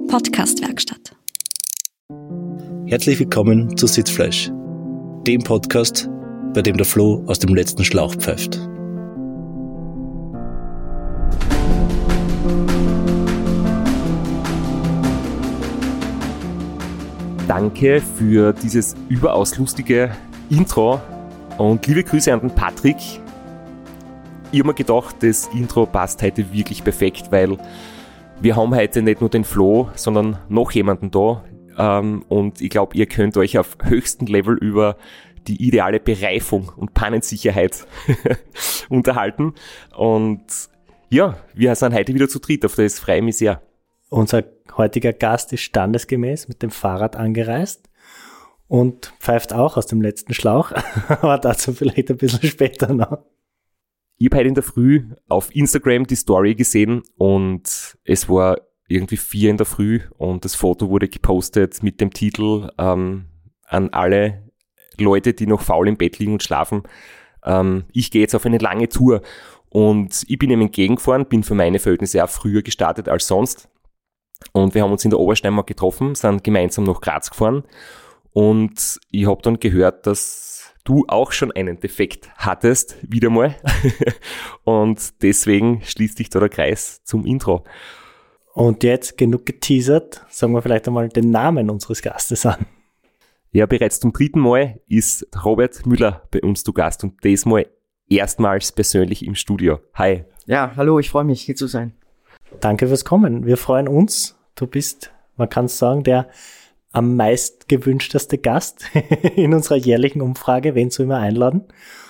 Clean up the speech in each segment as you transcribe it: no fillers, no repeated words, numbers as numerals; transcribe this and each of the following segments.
Podcast-Werkstatt. Herzlich willkommen zu Sitzfleisch, dem Podcast, bei dem der Flo aus dem letzten Schlauch pfeift. Danke für dieses überaus lustige Intro und liebe Grüße an den Patrick. Ich habe mir gedacht, das Intro passt heute wirklich perfekt, weil wir haben heute nicht nur den Flo, sondern noch jemanden da. Und ich glaube, ihr könnt euch auf höchstem Level über die ideale Bereifung und Pannensicherheit unterhalten. Und ja, wir sind heute wieder zu dritt, auf das freue ich mich sehr. Unser heutiger Gast ist standesgemäß mit dem Fahrrad angereist und pfeift auch aus dem letzten Schlauch, aber dazu vielleicht ein bisschen später noch. Ich habe heute in der Früh auf Instagram die Story gesehen und es war irgendwie 4 in der Früh und das Foto wurde gepostet mit dem Titel an alle Leute, die noch faul im Bett liegen und schlafen. Ich gehe jetzt auf eine lange Tour und ich bin ihm entgegengefahren, bin für meine Verhältnisse auch früher gestartet als sonst. Und wir haben uns in der Obersteiermark getroffen, sind gemeinsam nach Graz gefahren und ich habe dann gehört, dass du auch schon einen Defekt hattest, wieder mal. Und deswegen schließt sich da der Kreis zum Intro. Und jetzt genug geteasert, sagen wir vielleicht einmal den Namen unseres Gastes an. Ja, bereits zum 3. Mal ist Robert Müller bei uns zu Gast und diesmal erstmals persönlich im Studio. Hi. Ja, hallo, ich freue mich, hier zu sein. Danke fürs Kommen. Wir freuen uns. Du bist, man kann es sagen, der am meist gewünschteste Gast in unserer jährlichen Umfrage, wen zu immer einladen.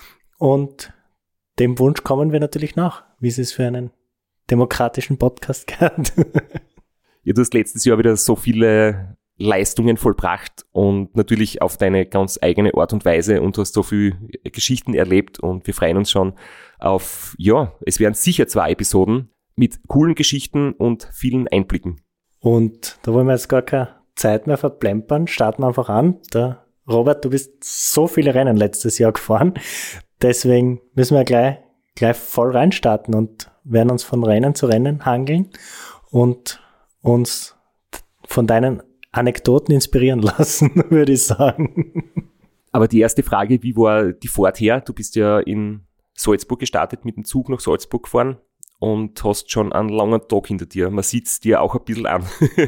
Und dem Wunsch kommen wir natürlich nach, wie es ist für einen demokratischen Podcast gehört. Ja, du hast letztes Jahr wieder so viele Leistungen vollbracht und natürlich auf deine ganz eigene Art und Weise und du hast so viele Geschichten erlebt und wir freuen uns schon auf, ja, es werden sicher 2 Episoden mit coolen Geschichten und vielen Einblicken. Und da wollen wir jetzt gar keine Zeit mehr verplempern, starten wir einfach an. Der Robert, du bist so viele Rennen letztes Jahr gefahren, deswegen müssen wir gleich voll reinstarten und werden uns von Rennen zu Rennen hangeln und uns von deinen Anekdoten inspirieren lassen, würde ich sagen. Aber die erste Frage, wie war die Fahrt her? Du bist ja in Salzburg gestartet, mit dem Zug nach Salzburg gefahren und hast schon einen langen Tag hinter dir. Man sieht es dir auch ein bisschen an.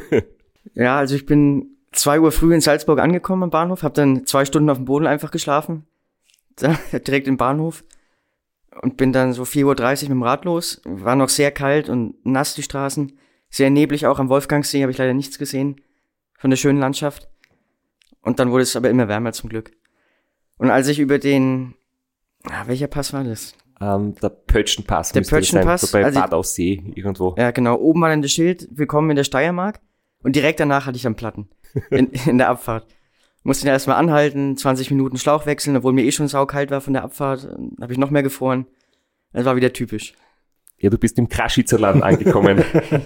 Ja, also ich bin 2 Uhr früh in Salzburg angekommen am Bahnhof, habe dann 2 Stunden auf dem Boden einfach geschlafen, direkt im Bahnhof und bin dann so 4:30 Uhr mit dem Rad los. War noch sehr kalt und nass die Straßen, sehr neblig auch am Wolfgangsee, habe ich leider nichts gesehen von der schönen Landschaft. Und dann wurde es aber immer wärmer zum Glück. Und als ich über den, welcher Pass war das? Der Pötschenpass. Der Pötschenpass. So bei also Bad Aussee irgendwo. Ja, genau. Oben war dann das Schild, willkommen in der Steiermark. Und direkt danach hatte ich dann Platten in der Abfahrt. Musste dann erstmal anhalten, 20 Minuten Schlauch wechseln, obwohl mir schon saukalt war von der Abfahrt. Habe ich noch mehr gefroren. Das war wieder typisch. Ja, du bist im Kraschitzer-Laden angekommen.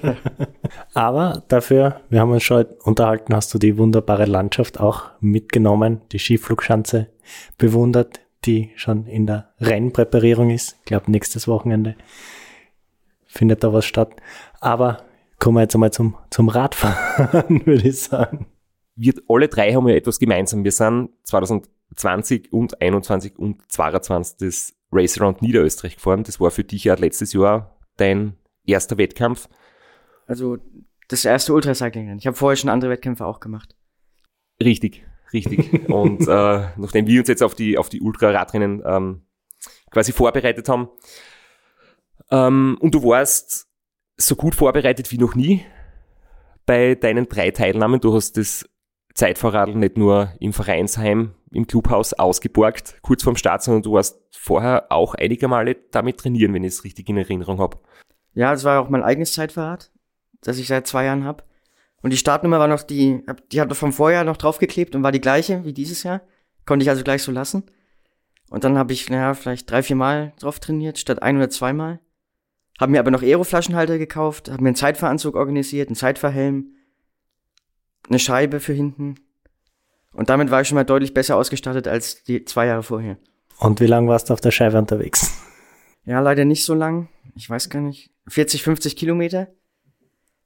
Aber dafür, wir haben uns schon unterhalten, hast du die wunderbare Landschaft auch mitgenommen, die Skiflugschanze bewundert, die schon in der Rennpräparierung ist. Ich glaube, nächstes Wochenende findet da was statt. Aber kommen wir jetzt einmal zum Radfahren, würde ich sagen. Wir alle 3 haben ja etwas gemeinsam. Wir sind 2020 und 2021 und 2022 das Race Around Niederösterreich gefahren. Das war für dich ja letztes Jahr dein erster Wettkampf. Also das erste Ultracycling-Rennen. Ich habe vorher schon andere Wettkämpfe auch gemacht. Richtig. Und nachdem wir uns jetzt auf die Ultraradrennen quasi vorbereitet haben und du warst so gut vorbereitet wie noch nie bei deinen 3 Teilnahmen. Du hast das Zeitfahrradl nicht nur im Vereinsheim, im Clubhaus ausgeborgt, kurz vorm Start, sondern du warst vorher auch einige Male damit trainieren, wenn ich es richtig in Erinnerung habe. Ja, das war auch mein eigenes Zeitfahrrad, das ich seit 2 Jahren habe. Und die Startnummer war noch die hat vom Vorjahr noch draufgeklebt und war die gleiche wie dieses Jahr. Konnte ich also gleich so lassen. Und dann habe ich, vielleicht 3-4 Mal drauf trainiert, statt 1 oder 2 Mal. Habe mir aber noch Aero-Flaschenhalter gekauft, habe mir einen Zeitfahranzug organisiert, einen Zeitfahrhelm, eine Scheibe für hinten. Und damit war ich schon mal deutlich besser ausgestattet als die 2 Jahre vorher. Und wie lange warst du auf der Scheibe unterwegs? Ja, leider nicht so lang. Ich weiß gar nicht. 40, 50 Kilometer.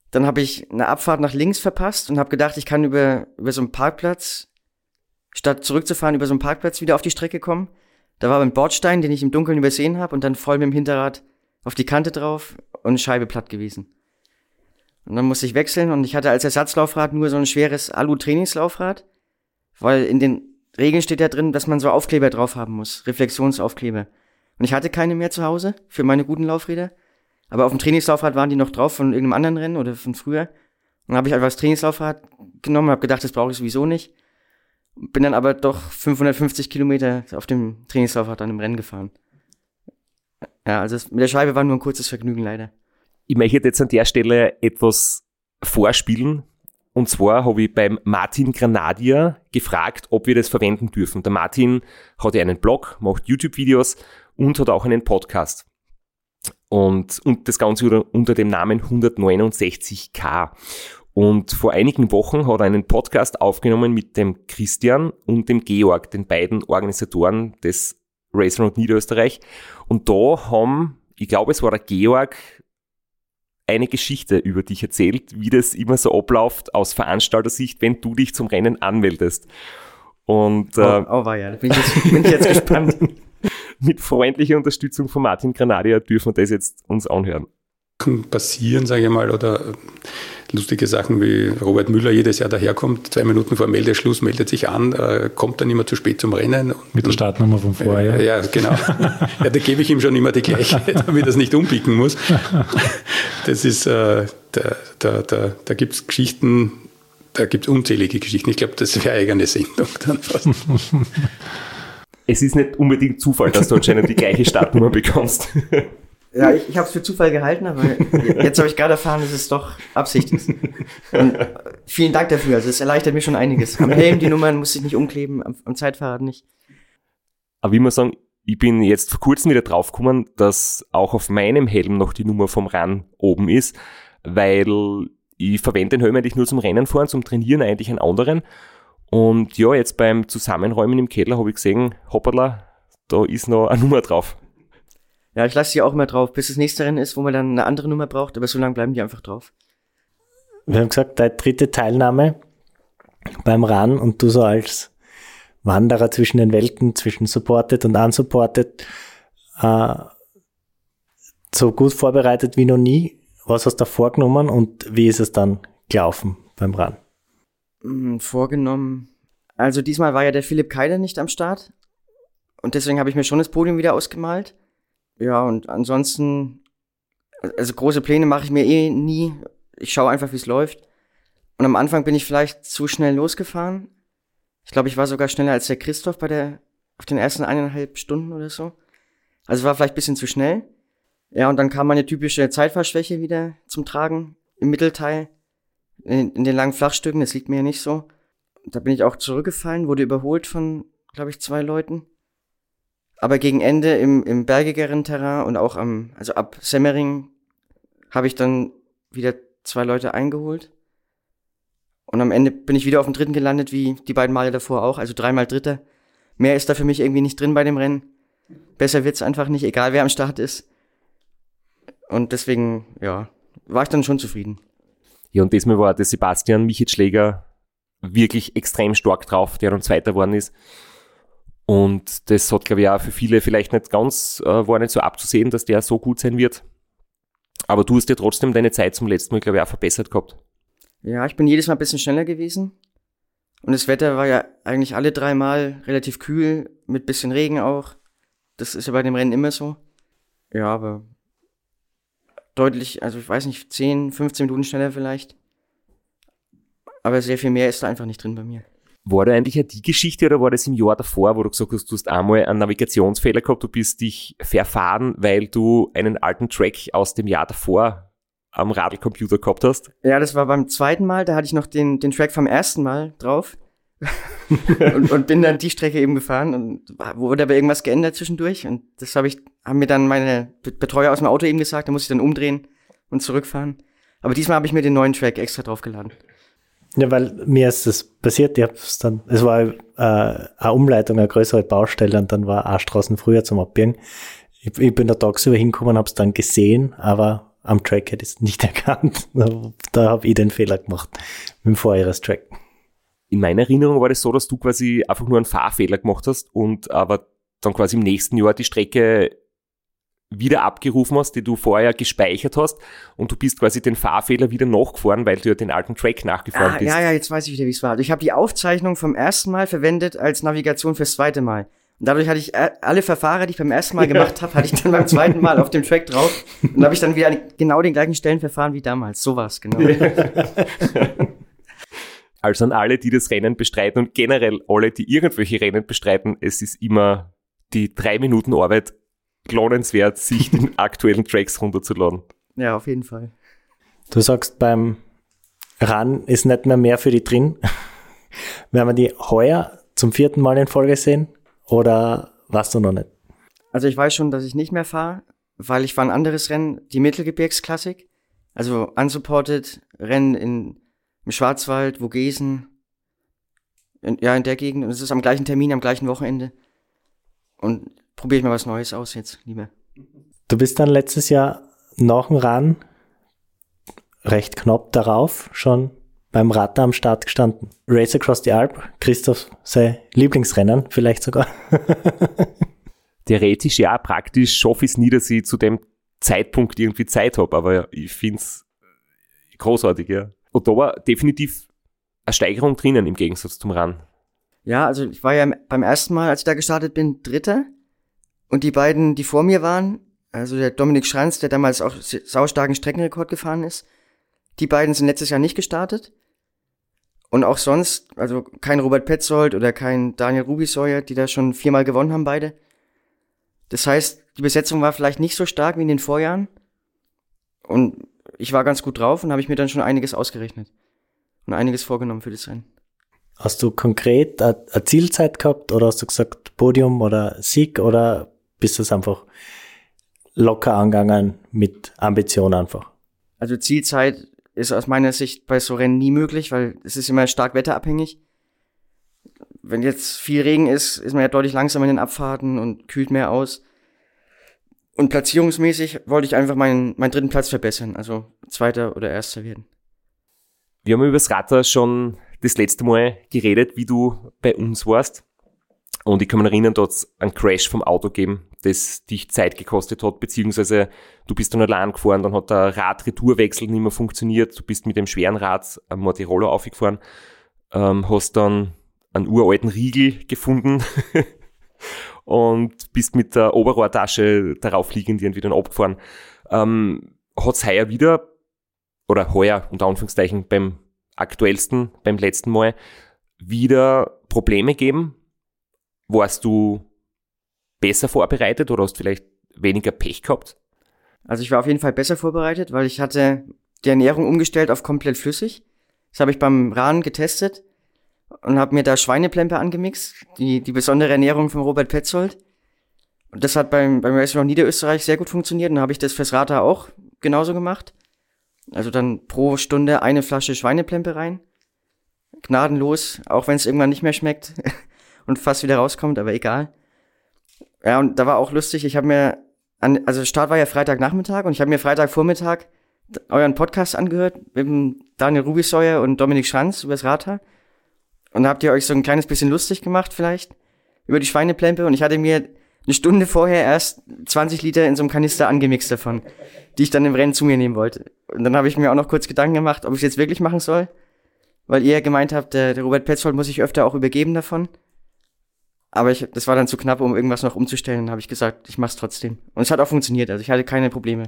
Dann habe ich eine Abfahrt nach links verpasst und habe gedacht, ich kann über so einen Parkplatz, statt zurückzufahren, über so einen Parkplatz wieder auf die Strecke kommen. Da war ein Bordstein, den ich im Dunkeln übersehen habe und dann voll mit dem Hinterrad auf die Kante drauf und Scheibe platt gewesen. Und dann musste ich wechseln und ich hatte als Ersatzlaufrad nur so ein schweres Alu-Trainingslaufrad, weil in den Regeln steht ja drin, dass man so Aufkleber drauf haben muss, Reflexionsaufkleber. Und ich hatte keine mehr zu Hause für meine guten Laufräder. Aber auf dem Trainingslaufrad waren die noch drauf von irgendeinem anderen Rennen oder von früher. Und dann habe ich einfach das Trainingslaufrad genommen und habe gedacht, das brauche ich sowieso nicht. Bin dann aber doch 550 Kilometer auf dem Trainingslaufrad dann im Rennen gefahren. Ja, also mit der Scheibe war nur ein kurzes Vergnügen leider. Ich möchte jetzt an der Stelle etwas vorspielen. Und zwar habe ich beim Martin Granadier gefragt, ob wir das verwenden dürfen. Der Martin hat ja einen Blog, macht YouTube-Videos und hat auch einen Podcast. Und das Ganze unter dem Namen 169K. Und vor einigen Wochen hat er einen Podcast aufgenommen mit dem Christian und dem Georg, den beiden Organisatoren des Race Around Niederösterreich. Und da haben, ich glaube es war der Georg, eine Geschichte über dich erzählt, wie das immer so abläuft aus Veranstaltersicht, wenn du dich zum Rennen anmeldest. Und war ja, da bin ich jetzt gespannt. Mit freundlicher Unterstützung von Martin Granadier dürfen wir das jetzt uns anhören. Passieren, sage ich mal, oder lustige Sachen wie Robert Müller jedes Jahr daherkommt, 2 Minuten vor Meldeschluss, meldet sich an, kommt dann immer zu spät zum Rennen. Mit der Startnummer von vorher. Ja, genau. Ja, da gebe ich ihm schon immer die gleiche, damit er es nicht umpicken muss. Das ist, da gibt es Geschichten, da gibt es unzählige Geschichten. Ich glaube, das wäre eigene Sendung dann fast. Es ist nicht unbedingt Zufall, dass du anscheinend die gleiche Startnummer bekommst. Ja, ich habe es für Zufall gehalten, aber jetzt habe ich gerade erfahren, dass es doch Absicht ist. Und vielen Dank dafür, also es erleichtert mir schon einiges. Am Helm die Nummern muss ich nicht umkleben, am Zeitfahrrad nicht. Aber ich muss sagen, ich bin jetzt vor kurzem wieder draufgekommen, dass auch auf meinem Helm noch die Nummer vom RAN oben ist, weil ich verwende den Helm eigentlich nur zum Rennen fahren, zum Trainieren eigentlich einen anderen. Und ja, jetzt beim Zusammenräumen im Keller habe ich gesehen, hoppala, da ist noch eine Nummer drauf. Ja, ich lasse die auch immer drauf, bis das nächste Rennen ist, wo man dann eine andere Nummer braucht, aber so lange bleiben die einfach drauf. Wir haben gesagt, deine 3. Teilnahme beim RAN und du so als Wanderer zwischen den Welten, zwischen supported und unsupported, so gut vorbereitet wie noch nie. Was hast du da vorgenommen und wie ist es dann gelaufen beim RAN? Vorgenommen. Also diesmal war ja der Philipp Keiler nicht am Start und deswegen habe ich mir schon das Podium wieder ausgemalt. Ja, und ansonsten, also große Pläne mache ich mir nie. Ich schaue einfach, wie es läuft. Und am Anfang bin ich vielleicht zu schnell losgefahren. Ich glaube, ich war sogar schneller als der Christoph auf den ersten 1,5 Stunden oder so. Also war vielleicht ein bisschen zu schnell. Ja, und dann kam meine typische Zeitfahrschwäche wieder zum Tragen im Mittelteil. In den langen Flachstücken, das liegt mir ja nicht so. Da bin ich auch zurückgefallen, wurde überholt von, glaube ich, 2 Leuten. Aber gegen Ende im bergigeren Terrain und auch also ab Semmering habe ich dann wieder 2 Leute eingeholt. Und am Ende bin ich wieder auf dem 3. gelandet, wie die beiden Male davor auch, also 3-mal 3. Mehr ist da für mich irgendwie nicht drin bei dem Rennen. Besser wird's einfach nicht, egal wer am Start ist. Und deswegen, ja, war ich dann schon zufrieden. Ja, und diesmal war der Sebastian Michelschläger wirklich extrem stark drauf, der dann Zweiter geworden ist. Und das hat, glaube ich, auch für viele vielleicht nicht ganz, war nicht so abzusehen, dass der so gut sein wird. Aber du hast ja trotzdem deine Zeit zum letzten Mal, glaube ich, auch verbessert gehabt. Ja, ich bin jedes Mal ein bisschen schneller gewesen. Und das Wetter war ja eigentlich alle 3 Mal relativ kühl, mit bisschen Regen auch. Das ist ja bei dem Rennen immer so. Ja, aber deutlich, also ich weiß nicht, 10, 15 Minuten schneller vielleicht. Aber sehr viel mehr ist da einfach nicht drin bei mir. War da eigentlich ja die Geschichte oder war das im Jahr davor, wo du gesagt hast, du hast einmal einen Navigationsfehler gehabt, du bist dich verfahren, weil du einen alten Track aus dem Jahr davor am Radlcomputer gehabt hast? Ja, das war beim 2. Mal, da hatte ich noch den Track vom 1. Mal drauf und bin dann die Strecke eben gefahren und wurde aber irgendwas geändert zwischendurch und das haben mir dann meine Betreuer aus dem Auto eben gesagt, da muss ich dann umdrehen und zurückfahren. Aber diesmal habe ich mir den neuen Track extra draufgeladen. Ja, weil mir ist das passiert, es war eine Umleitung, eine größere Baustelle und dann war eine Straßen früher zum Abbiegen. Ich bin da tagsüber hingekommen, habe es dann gesehen, aber am Track hätte ich es nicht erkannt. Da habe ich den Fehler gemacht mit dem Vorjahrestrack. In meiner Erinnerung war das so, dass du quasi einfach nur einen Fahrfehler gemacht hast und aber dann quasi im nächsten Jahr die Strecke wieder abgerufen hast, die du vorher gespeichert hast und du bist quasi den Fahrfehler wieder nachgefahren, weil du ja den alten Track nachgefahren bist. Ja, jetzt weiß ich wieder, wie es war. Also ich habe die Aufzeichnung vom ersten Mal verwendet als Navigation fürs zweite Mal. Und dadurch hatte ich alle Verfahren, die ich beim ersten Mal gemacht habe, hatte ich dann beim zweiten Mal auf dem Track drauf. Und habe ich dann wieder an genau den gleichen Stellen verfahren wie damals. So war's, genau. Also an alle, die das Rennen bestreiten und generell alle, die irgendwelche Rennen bestreiten, es ist immer die 3 Minuten Arbeit lohnenswert, sich den aktuellen Tracks runterzuladen. Ja, auf jeden Fall. Du sagst, beim Run ist nicht mehr für die drin. Werden wir die heuer zum 4. Mal in Folge sehen oder weißt du noch nicht? Also ich weiß schon, dass ich nicht mehr fahre, weil ich fahre ein anderes Rennen, die Mittelgebirgsklassik. Also unsupported Rennen im Schwarzwald, Vogesen, in der Gegend. Und es ist am gleichen Termin, am gleichen Wochenende. Und probiere ich mal was Neues aus jetzt, lieber. Du bist dann letztes Jahr nach dem Run recht knapp darauf schon beim Rata am Start gestanden. Race Across the Alp, Christoph, sein Lieblingsrennen vielleicht sogar. Theoretisch ja, praktisch schaffe ich es nie, dass ich zu dem Zeitpunkt irgendwie Zeit habe, aber ich finde es großartig, ja. Und da war definitiv eine Steigerung drinnen im Gegensatz zum Run. Ja, also ich war ja beim ersten Mal, als ich da gestartet bin, Dritter. Und die beiden, die vor mir waren, also der Dominik Schranz, der damals auch saustarken Streckenrekord gefahren ist, die beiden sind letztes Jahr nicht gestartet. Und auch sonst, also kein Robert Petzold oder kein Daniel Rubisäuer, die da schon 4-mal gewonnen haben, beide. Das heißt, die Besetzung war vielleicht nicht so stark wie in den Vorjahren. Und ich war ganz gut drauf und habe ich mir dann schon einiges ausgerechnet. Und einiges vorgenommen für das Rennen. Hast du konkret eine Zielzeit gehabt oder hast du gesagt Podium oder Sieg oder bist du es einfach locker angegangen mit Ambition einfach? Also Zielzeit ist aus meiner Sicht bei so Rennen nie möglich, weil es ist immer stark wetterabhängig. Wenn jetzt viel Regen ist man ja deutlich langsamer in den Abfahrten und kühlt mehr aus. Und platzierungsmäßig wollte ich einfach meinen 3. Platz verbessern, also 2. oder 1. werden. Wir haben über das Rata schon das letzte Mal geredet, wie du bei uns warst. Und ich kann mich erinnern, da hat es einen Crash vom Auto gegeben, das dich Zeit gekostet hat, beziehungsweise du bist dann allein gefahren, dann hat der Radretourwechsel nicht mehr funktioniert, du bist mit dem schweren Rad am Mortirolo aufgefahren, hast dann einen uralten Riegel gefunden und bist mit der Oberrohrtasche darauf liegend irgendwie dann abgefahren. Hat es heuer wieder, oder heuer unter Anführungszeichen beim aktuellsten, beim letzten Mal, wieder Probleme gegeben? Warst du besser vorbereitet oder hast vielleicht weniger Pech gehabt? Also ich war auf jeden Fall besser vorbereitet, weil ich hatte die Ernährung umgestellt auf komplett flüssig. Das habe ich beim Rahn getestet und habe mir da Schweineplempe angemixt, die besondere Ernährung von Robert Petzold. Und das hat beim Racing Niederösterreich sehr gut funktioniert und dann habe ich das fürs Rata auch genauso gemacht. Also dann pro Stunde eine Flasche Schweineplempe rein. Gnadenlos, auch wenn es irgendwann nicht mehr schmeckt und fast wieder rauskommt, aber egal. Ja, und da war auch lustig, ich habe mir, also Start war ja Freitagnachmittag und ich habe mir Freitagvormittag euren Podcast angehört mit dem Daniel Rubisäuer und Dominik Schranz über das Rata. Und da habt ihr euch so ein kleines bisschen lustig gemacht vielleicht über die Schweineplempe und ich hatte mir eine Stunde vorher erst 20 Liter in so einem Kanister angemixt davon, die ich dann im Rennen zu mir nehmen wollte. Und dann habe ich mir auch noch kurz Gedanken gemacht, ob ich es jetzt wirklich machen soll, weil ihr gemeint habt, der Robert Petzold muss sich öfter auch übergeben davon. Aber das war dann zu knapp, um irgendwas noch umzustellen. Dann habe ich gesagt, ich mach's trotzdem. Und es hat auch funktioniert, also ich hatte keine Probleme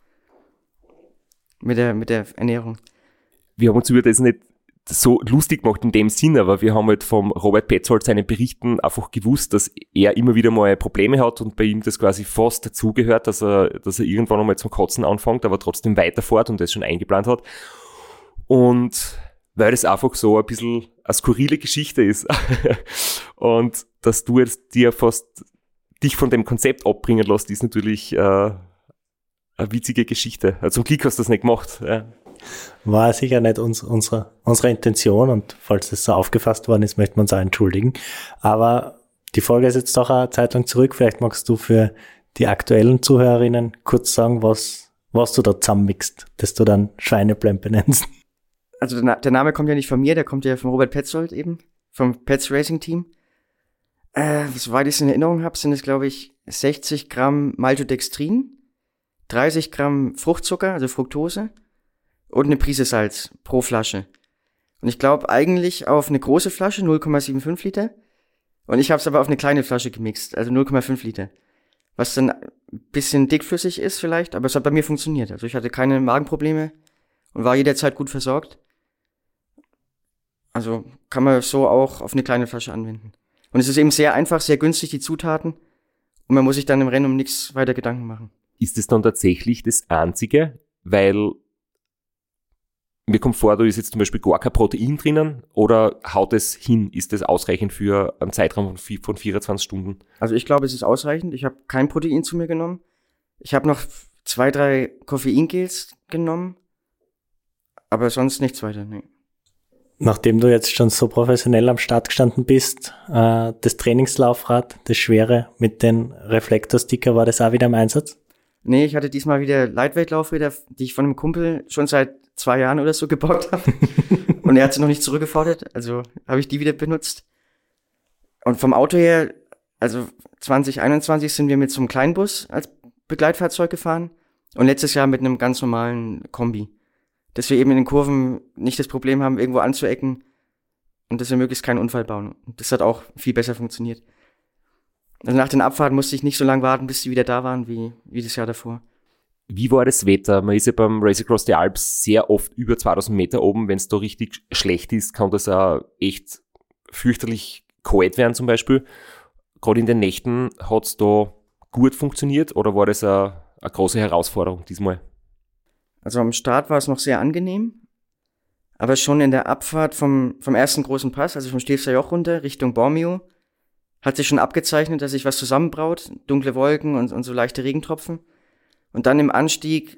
mit der Ernährung. Wir haben uns über das nicht so lustig gemacht in dem Sinn, aber wir haben halt vom Robert Petzold seinen Berichten einfach gewusst, dass er immer wieder mal Probleme hat und bei ihm das quasi fast dazugehört, dass er irgendwann einmal zum Kotzen anfängt, aber trotzdem weiterfährt und das schon eingeplant hat. Und weil das einfach so ein bisschen eine skurrile Geschichte ist und dass du jetzt dir fast dich von dem Konzept abbringen lässt, ist natürlich eine witzige Geschichte. Zum Glück hast du das nicht gemacht. Ja. War sicher nicht unsere Intention und falls das so aufgefasst worden ist, möchten wir uns auch entschuldigen. Aber die Folge ist jetzt doch eine Zeit lang zurück. Vielleicht magst du für die aktuellen Zuhörerinnen kurz sagen, was was du da zusammenmixst, das du dann Schweineplempe nennst. Also der Name kommt ja nicht von mir, der kommt ja von Robert Petzold eben, vom Petz Racing Team. Soweit ich es in Erinnerung habe, sind es, glaube ich, 60 Gramm Maltodextrin, 30 Gramm Fruchtzucker, also Fructose, und eine Prise Salz pro Flasche. Und ich glaube eigentlich auf eine große Flasche, 0,75 Liter. Und ich habe es aber auf eine kleine Flasche gemixt, also 0,5 Liter. Was dann ein bisschen dickflüssig ist vielleicht, aber es hat bei mir funktioniert. Also ich hatte keine Magenprobleme und war jederzeit gut versorgt. Also kann man so auch auf eine kleine Flasche anwenden. Und es ist eben sehr einfach, sehr günstig, die Zutaten. Und man muss sich dann im Rennen um nichts weiter Gedanken machen. Ist es dann tatsächlich das Einzige? Weil mir kommt vor, da ist jetzt zum Beispiel gar kein Protein drinnen oder haut es hin? Ist das ausreichend für einen Zeitraum von 24 Stunden? Also ich glaube, es ist ausreichend. Ich habe kein Protein zu mir genommen. Ich habe noch 2, 3 Koffeingels genommen. Aber sonst nichts weiter, nee. Nachdem du jetzt schon so professionell am Start gestanden bist, das Trainingslaufrad, das schwere mit den Reflektorsticker, war das auch wieder im Einsatz? Nee, ich hatte diesmal wieder Lightweight-Laufräder, die ich von einem Kumpel schon seit 2 Jahren oder so gebaut habe. Und er hat sie noch nicht zurückgefordert, also habe ich die wieder benutzt. Und vom Auto her, also 2021 sind wir mit so einem Kleinbus als Begleitfahrzeug gefahren und letztes Jahr mit einem ganz normalen Kombi. Dass wir eben in den Kurven nicht das Problem haben, irgendwo anzuecken und dass wir möglichst keinen Unfall bauen. Und das hat auch viel besser funktioniert. Also nach den Abfahrten musste ich nicht so lange warten, bis die wieder da waren, wie das Jahr davor. Wie war das Wetter? Man ist ja beim Race Across the Alps sehr oft über 2000 Meter oben. Wenn es da richtig schlecht ist, kann das auch echt fürchterlich kalt werden zum Beispiel. Gerade in den Nächten hat es da gut funktioniert oder war das eine große Herausforderung diesmal? Also am Start war es noch sehr angenehm, aber schon in der Abfahrt vom ersten großen Pass, also vom Stilfser Joch runter Richtung Bormio, hat sich schon abgezeichnet, dass sich was zusammenbraut, dunkle Wolken und so leichte Regentropfen. Und dann im Anstieg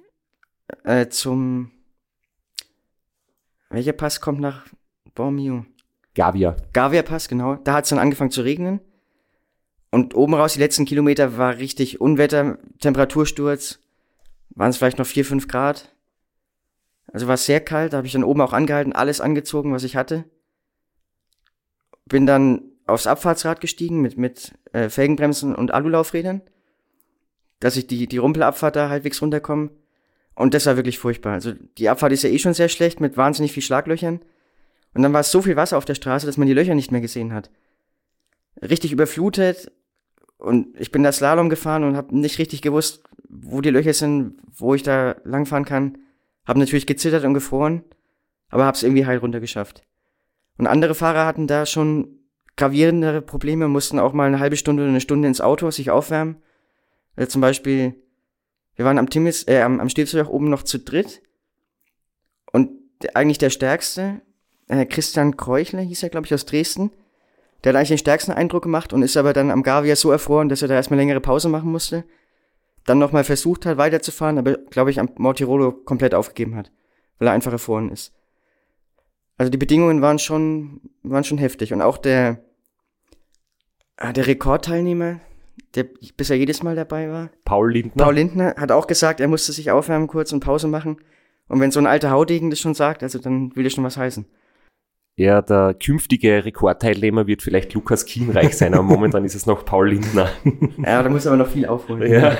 welcher Pass kommt nach Bormio? Gavia Pass, genau. Da hat es dann angefangen zu regnen. Und oben raus, die letzten Kilometer, war richtig Unwetter, Temperatursturz. Waren es vielleicht noch 4, 5 Grad. Also war es sehr kalt, da habe ich dann oben auch angehalten, alles angezogen, was ich hatte. Bin dann aufs Abfahrtsrad gestiegen mit Felgenbremsen und Alulaufrädern, dass ich die Rumpelabfahrt da halbwegs runterkomme. Und das war wirklich furchtbar. Also die Abfahrt ist ja eh schon sehr schlecht mit wahnsinnig viel Schlaglöchern. Und dann war es so viel Wasser auf der Straße, dass man die Löcher nicht mehr gesehen hat. Richtig überflutet. Und ich bin da Slalom gefahren und habe nicht richtig gewusst, wo die Löcher sind, wo ich da langfahren kann. Habe natürlich gezittert und gefroren, aber habe es irgendwie heil runtergeschafft. Und andere Fahrer hatten da schon gravierendere Probleme, mussten auch mal eine halbe Stunde oder eine Stunde ins Auto sich aufwärmen. Also zum Beispiel, wir waren am Stilfser Joch oben noch zu dritt und eigentlich der Stärkste, Christian Kreuchler hieß er, glaube ich, aus Dresden, der hat eigentlich den stärksten Eindruck gemacht und ist aber dann am Gavia so erfroren, dass er da erstmal längere Pause machen musste. Dann nochmal versucht hat, weiterzufahren, aber, glaube ich, am Mortirolo komplett aufgegeben hat, weil er einfach erfroren ist. Also die Bedingungen waren schon heftig. Und auch der Rekordteilnehmer, der bisher jedes Mal dabei war, Paul Lindner, hat auch gesagt, er musste sich aufwärmen kurz und Pause machen. Und wenn so ein alter Haudegen das schon sagt, also dann will das schon was heißen. Ja, der künftige Rekordteilnehmer wird vielleicht Lukas Kienreich sein, aber momentan ist es noch Paul Lindner. Ja, da muss aber noch viel aufholen. Ja.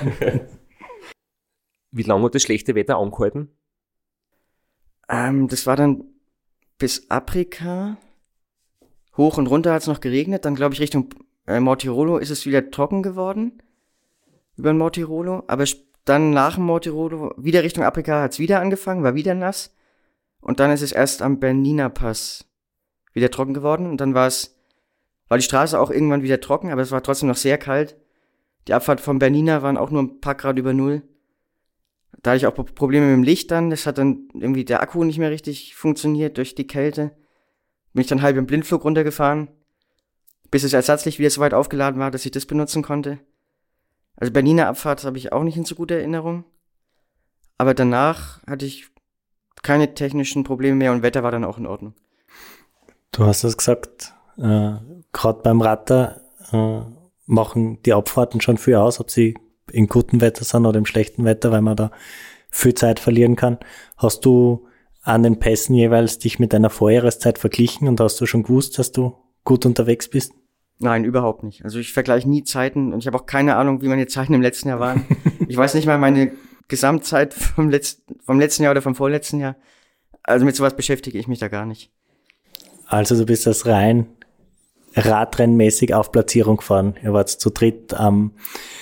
Wie lange hat das schlechte Wetter angehalten? Das war dann bis Afrika. Hoch und runter hat es noch geregnet. Dann, glaube ich, Richtung Mortirolo ist es wieder trocken geworden. Über den Mortirolo. Aber dann nach dem Mortirolo, wieder Richtung Afrika, hat es wieder angefangen, war wieder nass. Und dann ist es erst am Bernina Pass wieder trocken geworden. Und dann war die Straße auch irgendwann wieder trocken, aber es war trotzdem noch sehr kalt. Die Abfahrt von Bernina waren auch nur ein paar Grad über Null. Da hatte ich auch Probleme mit dem Licht dann. Das hat dann irgendwie der Akku nicht mehr richtig funktioniert durch die Kälte. Bin ich dann halb im Blindflug runtergefahren, bis es ersatzlich wieder so weit aufgeladen war, dass ich das benutzen konnte. Also Bernina Abfahrt habe ich auch nicht in so guter Erinnerung. Aber danach hatte ich keine technischen Probleme mehr und Wetter war dann auch in Ordnung. Du hast es gesagt, gerade beim Radler machen die Abfahrten schon viel aus, ob sie in gutem Wetter sind oder im schlechten Wetter, weil man da viel Zeit verlieren kann. Hast du an den Pässen jeweils dich mit deiner Vorjahreszeit verglichen und hast du schon gewusst, dass du gut unterwegs bist? Nein, überhaupt nicht. Also ich vergleiche nie Zeiten und ich habe auch keine Ahnung, wie meine Zeiten im letzten Jahr waren. Ich weiß nicht mal meine Gesamtzeit vom letzten Jahr oder vom vorletzten Jahr. Also mit sowas beschäftige ich mich da gar nicht. Also du bist das rein radrennmäßig auf Platzierung gefahren. Ihr wart zu dritt am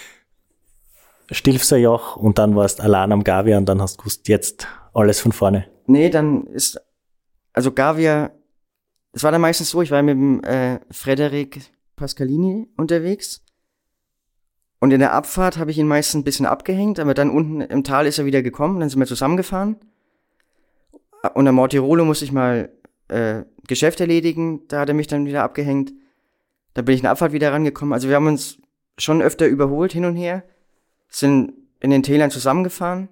Stilfser Joch und dann warst allein am Gavia und dann hast du gewusst, jetzt alles von vorne. Nee, also Gavia, es war dann meistens so, ich war mit dem Frederik Pascalini unterwegs und in der Abfahrt habe ich ihn meistens ein bisschen abgehängt, aber dann unten im Tal ist er wieder gekommen, dann sind wir zusammengefahren und am Mortirolo musste ich mal Geschäft erledigen, da hat er mich dann wieder abgehängt, da bin ich in der Abfahrt wieder rangekommen, also wir haben uns schon öfter überholt hin und her, sind in den Tälern zusammengefahren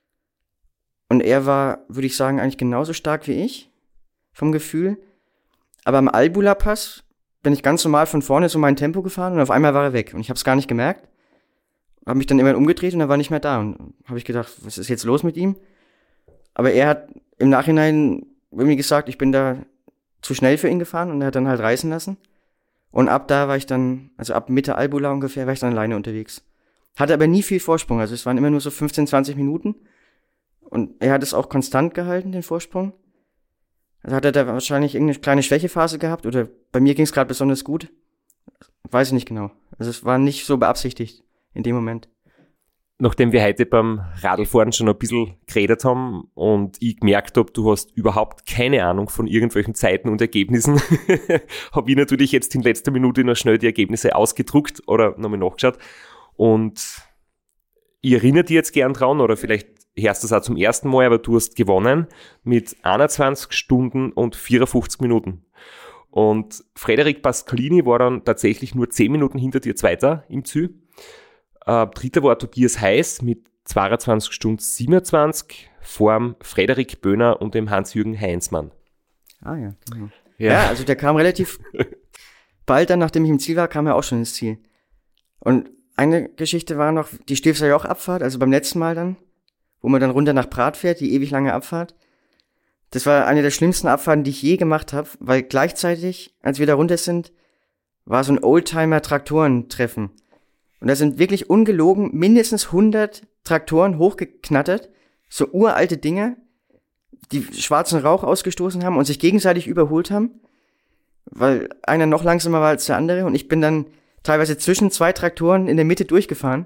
und er war, würde ich sagen, eigentlich genauso stark wie ich vom Gefühl, aber am Albula-Pass bin ich ganz normal von vorne so mein Tempo gefahren und auf einmal war er weg und ich habe es gar nicht gemerkt, habe mich dann immer umgedreht und er war nicht mehr da und habe ich gedacht, was ist jetzt los mit ihm? Aber er hat im Nachhinein irgendwie gesagt, ich bin da zu schnell für ihn gefahren und er hat dann halt reißen lassen und ab da war ich dann, also ab Mitte Albula ungefähr, war ich dann alleine unterwegs. Hatte aber nie viel Vorsprung, also es waren immer nur so 15, 20 Minuten und er hat es auch konstant gehalten, den Vorsprung. Also hat er da wahrscheinlich irgendeine kleine Schwächephase gehabt oder bei mir ging es gerade besonders gut. Weiß ich nicht genau. Also es war nicht so beabsichtigt in dem Moment. Nachdem wir heute beim Radlfahren schon ein bisschen geredet haben und ich gemerkt habe, du hast überhaupt keine Ahnung von irgendwelchen Zeiten und Ergebnissen, habe ich natürlich jetzt in letzter Minute noch schnell die Ergebnisse ausgedruckt oder nochmal nachgeschaut. Und ich erinnere dich jetzt gern dran oder vielleicht hörst du es auch zum ersten Mal, aber du hast gewonnen mit 21 Stunden und 54 Minuten. Und Frederik Pascalini war dann tatsächlich nur 10 Minuten hinter dir Zweiter im Ziel. Dritter war Tobias Heiß mit 22 Stunden 27 vor Frederik Böhner und dem Hans-Jürgen Heinzmann. Ah ja, genau. Ja, also der kam relativ bald dann, nachdem ich im Ziel war, kam er auch schon ins Ziel. Und eine Geschichte war noch die Stilfser Joch-Abfahrt, also beim letzten Mal dann, wo man dann runter nach Prat fährt, die ewig lange Abfahrt. Das war eine der schlimmsten Abfahrten, die ich je gemacht habe, weil gleichzeitig, als wir da runter sind, war so ein Oldtimer-Traktorentreffen. Und da sind wirklich ungelogen mindestens 100 Traktoren hochgeknattert, so uralte Dinger, die schwarzen Rauch ausgestoßen haben und sich gegenseitig überholt haben, weil einer noch langsamer war als der andere und ich bin dann teilweise zwischen 2 Traktoren in der Mitte durchgefahren.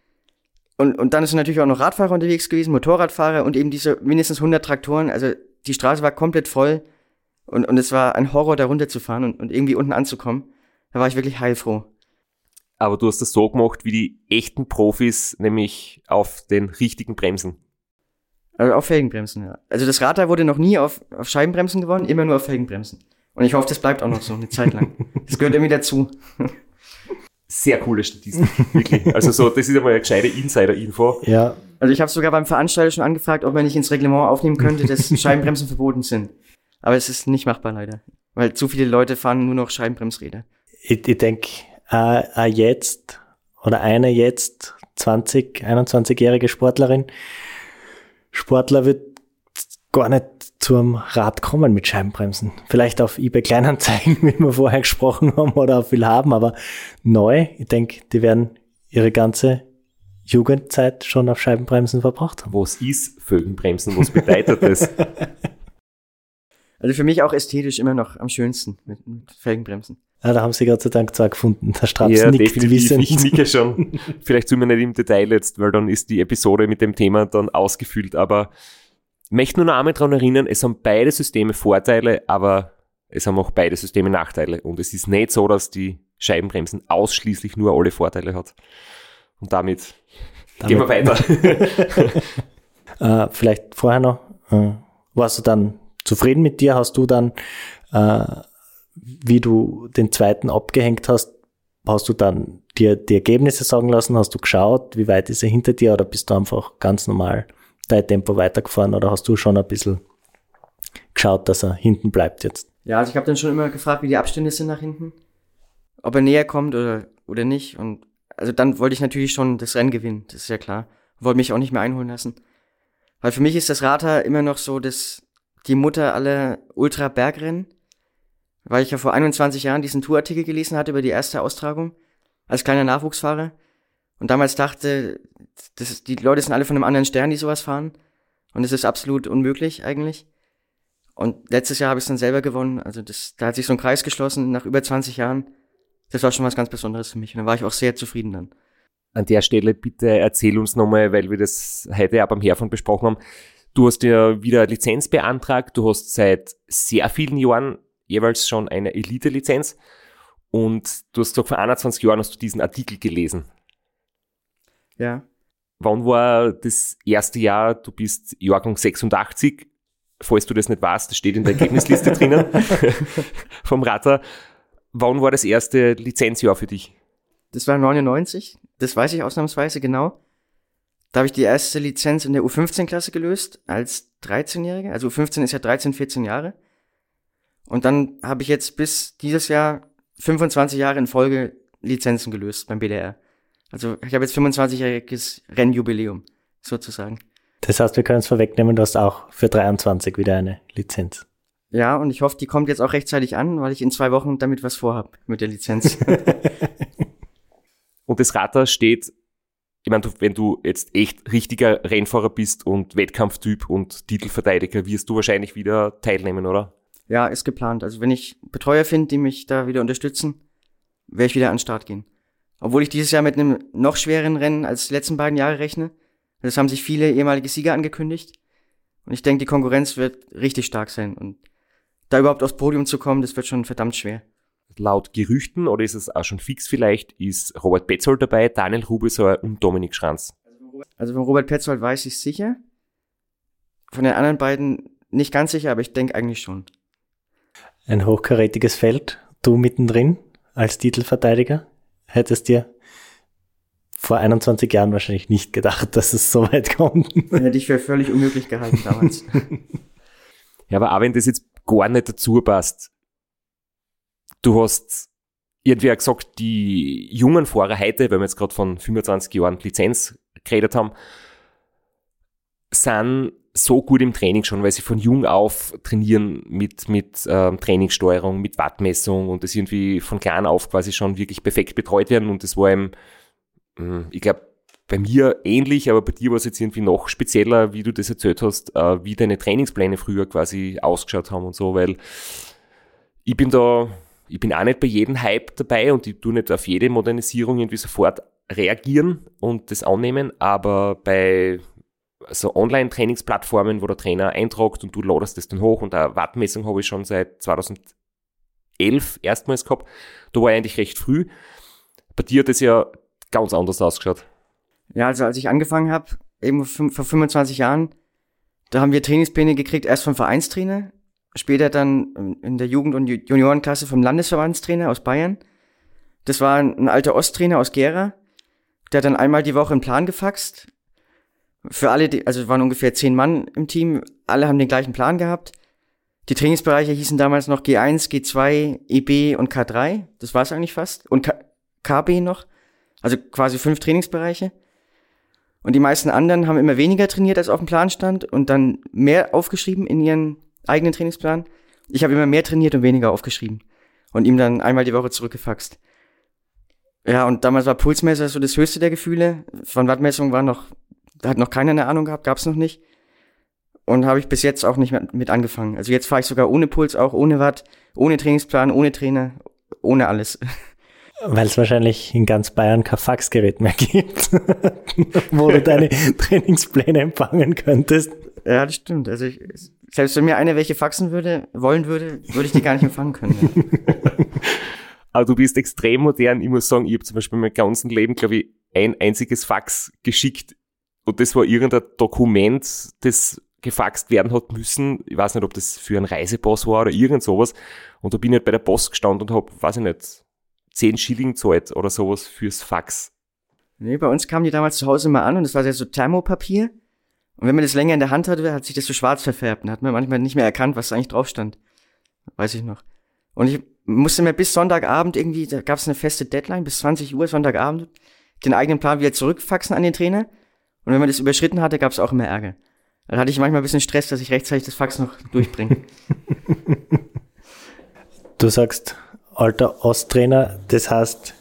Und dann ist natürlich auch noch Radfahrer unterwegs gewesen, Motorradfahrer und eben diese mindestens 100 Traktoren. Also die Straße war komplett voll und es war ein Horror, da runterzufahren und irgendwie unten anzukommen. Da war ich wirklich heilfroh. Aber du hast das so gemacht wie die echten Profis, nämlich auf den richtigen Bremsen. Also auf Felgenbremsen, ja. Also das Radteil wurde noch nie auf Scheibenbremsen gewonnen, immer nur auf Felgenbremsen. Und ich hoffe, das bleibt auch noch so eine Zeit lang. Das gehört irgendwie dazu. Sehr coole Statistik, wirklich. Also so, das ist einmal eine gescheite Insider-Info. Ja. Also ich habe sogar beim Veranstalter schon angefragt, ob man nicht ins Reglement aufnehmen könnte, dass Scheibenbremsen verboten sind. Aber es ist nicht machbar leider, weil zu viele Leute fahren nur noch Scheibenbremsräder. Ich denke, jetzt oder eine jetzt 21-jährige Sportler wird gar nicht zum Rad kommen mit Scheibenbremsen. Vielleicht auf eBay Kleinanzeigen, wie wir vorher gesprochen haben, oder auf Willhaben, aber neu, ich denke, die werden ihre ganze Jugendzeit schon auf Scheibenbremsen verbracht haben. Was ist Felgenbremsen? Was bedeutet das? Also für mich auch ästhetisch immer noch am schönsten mit Felgenbremsen. Ja, da haben sie Gott sei Dank zwar gefunden. Der Straps ja, nickt definitiv. Ich nicke schon. Vielleicht sind wir nicht im Detail jetzt, weil dann ist die Episode mit dem Thema dann ausgefüllt, aber ich möchte nur noch einmal daran erinnern, es haben beide Systeme Vorteile, aber es haben auch beide Systeme Nachteile. Und es ist nicht so, dass die Scheibenbremsen ausschließlich nur alle Vorteile hat. Und damit gehen wir weiter. Vielleicht vorher noch, warst du dann zufrieden mit dir? Hast du dann, wie du den zweiten abgehängt hast du dann dir die Ergebnisse sagen lassen? Hast du geschaut, wie weit ist er hinter dir oder bist du einfach ganz normal dein Tempo weitergefahren oder hast du schon ein bisschen geschaut, dass er hinten bleibt jetzt? Ja, also ich habe dann schon immer gefragt, wie die Abstände sind nach hinten, ob er näher kommt oder nicht. Und also dann wollte ich natürlich schon das Rennen gewinnen, das ist ja klar. Wollte mich auch nicht mehr einholen lassen. Weil für mich ist das Rata immer noch so die Mutter aller Ultra-Bergrennen, weil ich ja vor 21 Jahren diesen Tourartikel gelesen hatte über die erste Austragung als kleiner Nachwuchsfahrer und damals dachte, die Leute sind alle von einem anderen Stern, die sowas fahren und es ist absolut unmöglich eigentlich. Und letztes Jahr habe ich es dann selber gewonnen, also da hat sich so ein Kreis geschlossen nach über 20 Jahren. Das war schon was ganz Besonderes für mich und da war ich auch sehr zufrieden dann. An der Stelle bitte erzähl uns nochmal, weil wir das heute ja beim Herfahren besprochen haben. Du hast ja wieder eine Lizenz beantragt, du hast seit sehr vielen Jahren jeweils schon eine Elite-Lizenz und du hast gesagt, vor 21 Jahren hast du diesen Artikel gelesen. Ja. Wann war das erste Jahr? Du bist Jahrgang 86, falls du das nicht weißt, das steht in der Ergebnisliste drinnen vom Rata. Wann war das erste Lizenzjahr für dich? Das war 99, das weiß ich ausnahmsweise genau. Da habe ich die erste Lizenz in der U15-Klasse gelöst, als 13-Jähriger. Also U15 ist ja 13, 14 Jahre. Und dann habe ich jetzt bis dieses Jahr 25 Jahre in Folge Lizenzen gelöst beim BDR. Also ich habe jetzt 25-jähriges Rennjubiläum, sozusagen. Das heißt, wir können es vorwegnehmen, du hast auch für 23 wieder eine Lizenz. Ja, und ich hoffe, die kommt jetzt auch rechtzeitig an, weil ich in 2 Wochen damit was vorhab mit der Lizenz. Und das Rata steht, ich meine, wenn du jetzt echt richtiger Rennfahrer bist und Wettkampftyp und Titelverteidiger, wirst du wahrscheinlich wieder teilnehmen, oder? Ja, ist geplant. Also wenn ich Betreuer finde, die mich da wieder unterstützen, werde ich wieder an den Start gehen. Obwohl ich dieses Jahr mit einem noch schwereren Rennen als die letzten beiden Jahre rechne. Das haben sich viele ehemalige Sieger angekündigt. Und ich denke, die Konkurrenz wird richtig stark sein. Und da überhaupt aufs Podium zu kommen, das wird schon verdammt schwer. Laut Gerüchten, oder ist es auch schon fix vielleicht, ist Robert Petzold dabei, Daniel Rubelsauer und Dominik Schranz. Also von Robert Petzold weiß ich sicher. Von den anderen beiden nicht ganz sicher, aber ich denke eigentlich schon. Ein hochkarätiges Feld, du mittendrin als Titelverteidiger. Hättest dir vor 21 Jahren wahrscheinlich nicht gedacht, dass es so weit kommt. Hätte ich für völlig unmöglich gehalten damals. Ja, aber auch wenn das jetzt gar nicht dazu passt, du hast irgendwie auch gesagt, die jungen Fahrer heute, weil wir jetzt gerade von 25 Jahren Lizenz geredet haben, sind so gut im Training schon, weil sie von jung auf trainieren mit Trainingssteuerung, mit Wattmessung und das irgendwie von klein auf quasi schon wirklich perfekt betreut werden und das war eben, ich glaube, bei mir ähnlich, aber bei dir war es jetzt irgendwie noch spezieller, wie du das erzählt hast, wie deine Trainingspläne früher quasi ausgeschaut haben und so, weil ich bin auch nicht bei jedem Hype dabei und ich tue nicht auf jede Modernisierung irgendwie sofort reagieren und das annehmen, aber bei so Online-Trainingsplattformen, wo der Trainer eintragt und du ladest das dann hoch und eine Wattmessung habe ich schon seit 2011 erstmals gehabt, da war ich eigentlich recht früh. Bei dir hat das ja ganz anders ausgeschaut. Ja, also als ich angefangen habe, eben vor 25 Jahren, da haben wir Trainingspläne gekriegt, erst vom Vereinstrainer, später dann in der Jugend- und Juniorenklasse vom Landesverbandstrainer aus Bayern. Das war ein alter Osttrainer aus Gera, der hat dann einmal die Woche einen Plan gefaxt. Für alle, also waren ungefähr 10 Mann im Team, alle haben den gleichen Plan gehabt. Die Trainingsbereiche hießen damals noch G1, G2, EB und K3, das war es eigentlich fast. Und KB noch, also quasi 5 Trainingsbereiche. Und die meisten anderen haben immer weniger trainiert, als auf dem Plan stand und dann mehr aufgeschrieben in ihren eigenen Trainingsplan. Ich habe immer mehr trainiert und weniger aufgeschrieben und ihm dann einmal die Woche zurückgefaxt. Ja, und damals war Pulsmesser so das höchste der Gefühle. Von Wattmessung hat noch keiner eine Ahnung gehabt, gab's noch nicht. Und habe ich bis jetzt auch nicht mit angefangen. Also jetzt fahre ich sogar ohne Puls, auch ohne Watt, ohne Trainingsplan, ohne Trainer, ohne alles. Weil es wahrscheinlich in ganz Bayern kein Faxgerät mehr gibt, wo du deine Trainingspläne empfangen könntest. Ja, das stimmt. Also selbst wenn mir einer welche faxen wollen würde, würde ich die gar nicht empfangen können. Ja. Aber du bist extrem modern. Ich muss sagen, ich habe zum Beispiel mein ganzes Leben, glaube ich, ein einziges Fax geschickt. Und das war irgendein Dokument, das gefaxt werden hat müssen. Ich weiß nicht, ob das für einen Reisepass war oder irgend sowas. Und da bin ich halt bei der Post gestanden und habe, weiß ich nicht, 10 Schilling gezahlt oder sowas fürs Fax. Nee, bei uns kamen die damals zu Hause mal an und das war ja so Thermopapier. Und wenn man das länger in der Hand hatte, hat sich das so schwarz verfärbt. Und hat man manchmal nicht mehr erkannt, was eigentlich drauf stand. Weiß ich noch. Und ich musste mir bis Sonntagabend irgendwie, da gab es eine feste Deadline, bis 20 Uhr Sonntagabend, den eigenen Plan wieder zurückfaxen an den Trainer. Und wenn man das überschritten hatte, gab es auch immer Ärger. Da hatte ich manchmal ein bisschen Stress, dass ich rechtzeitig das Fax noch durchbringe. Du sagst, alter Osttrainer, das heißt,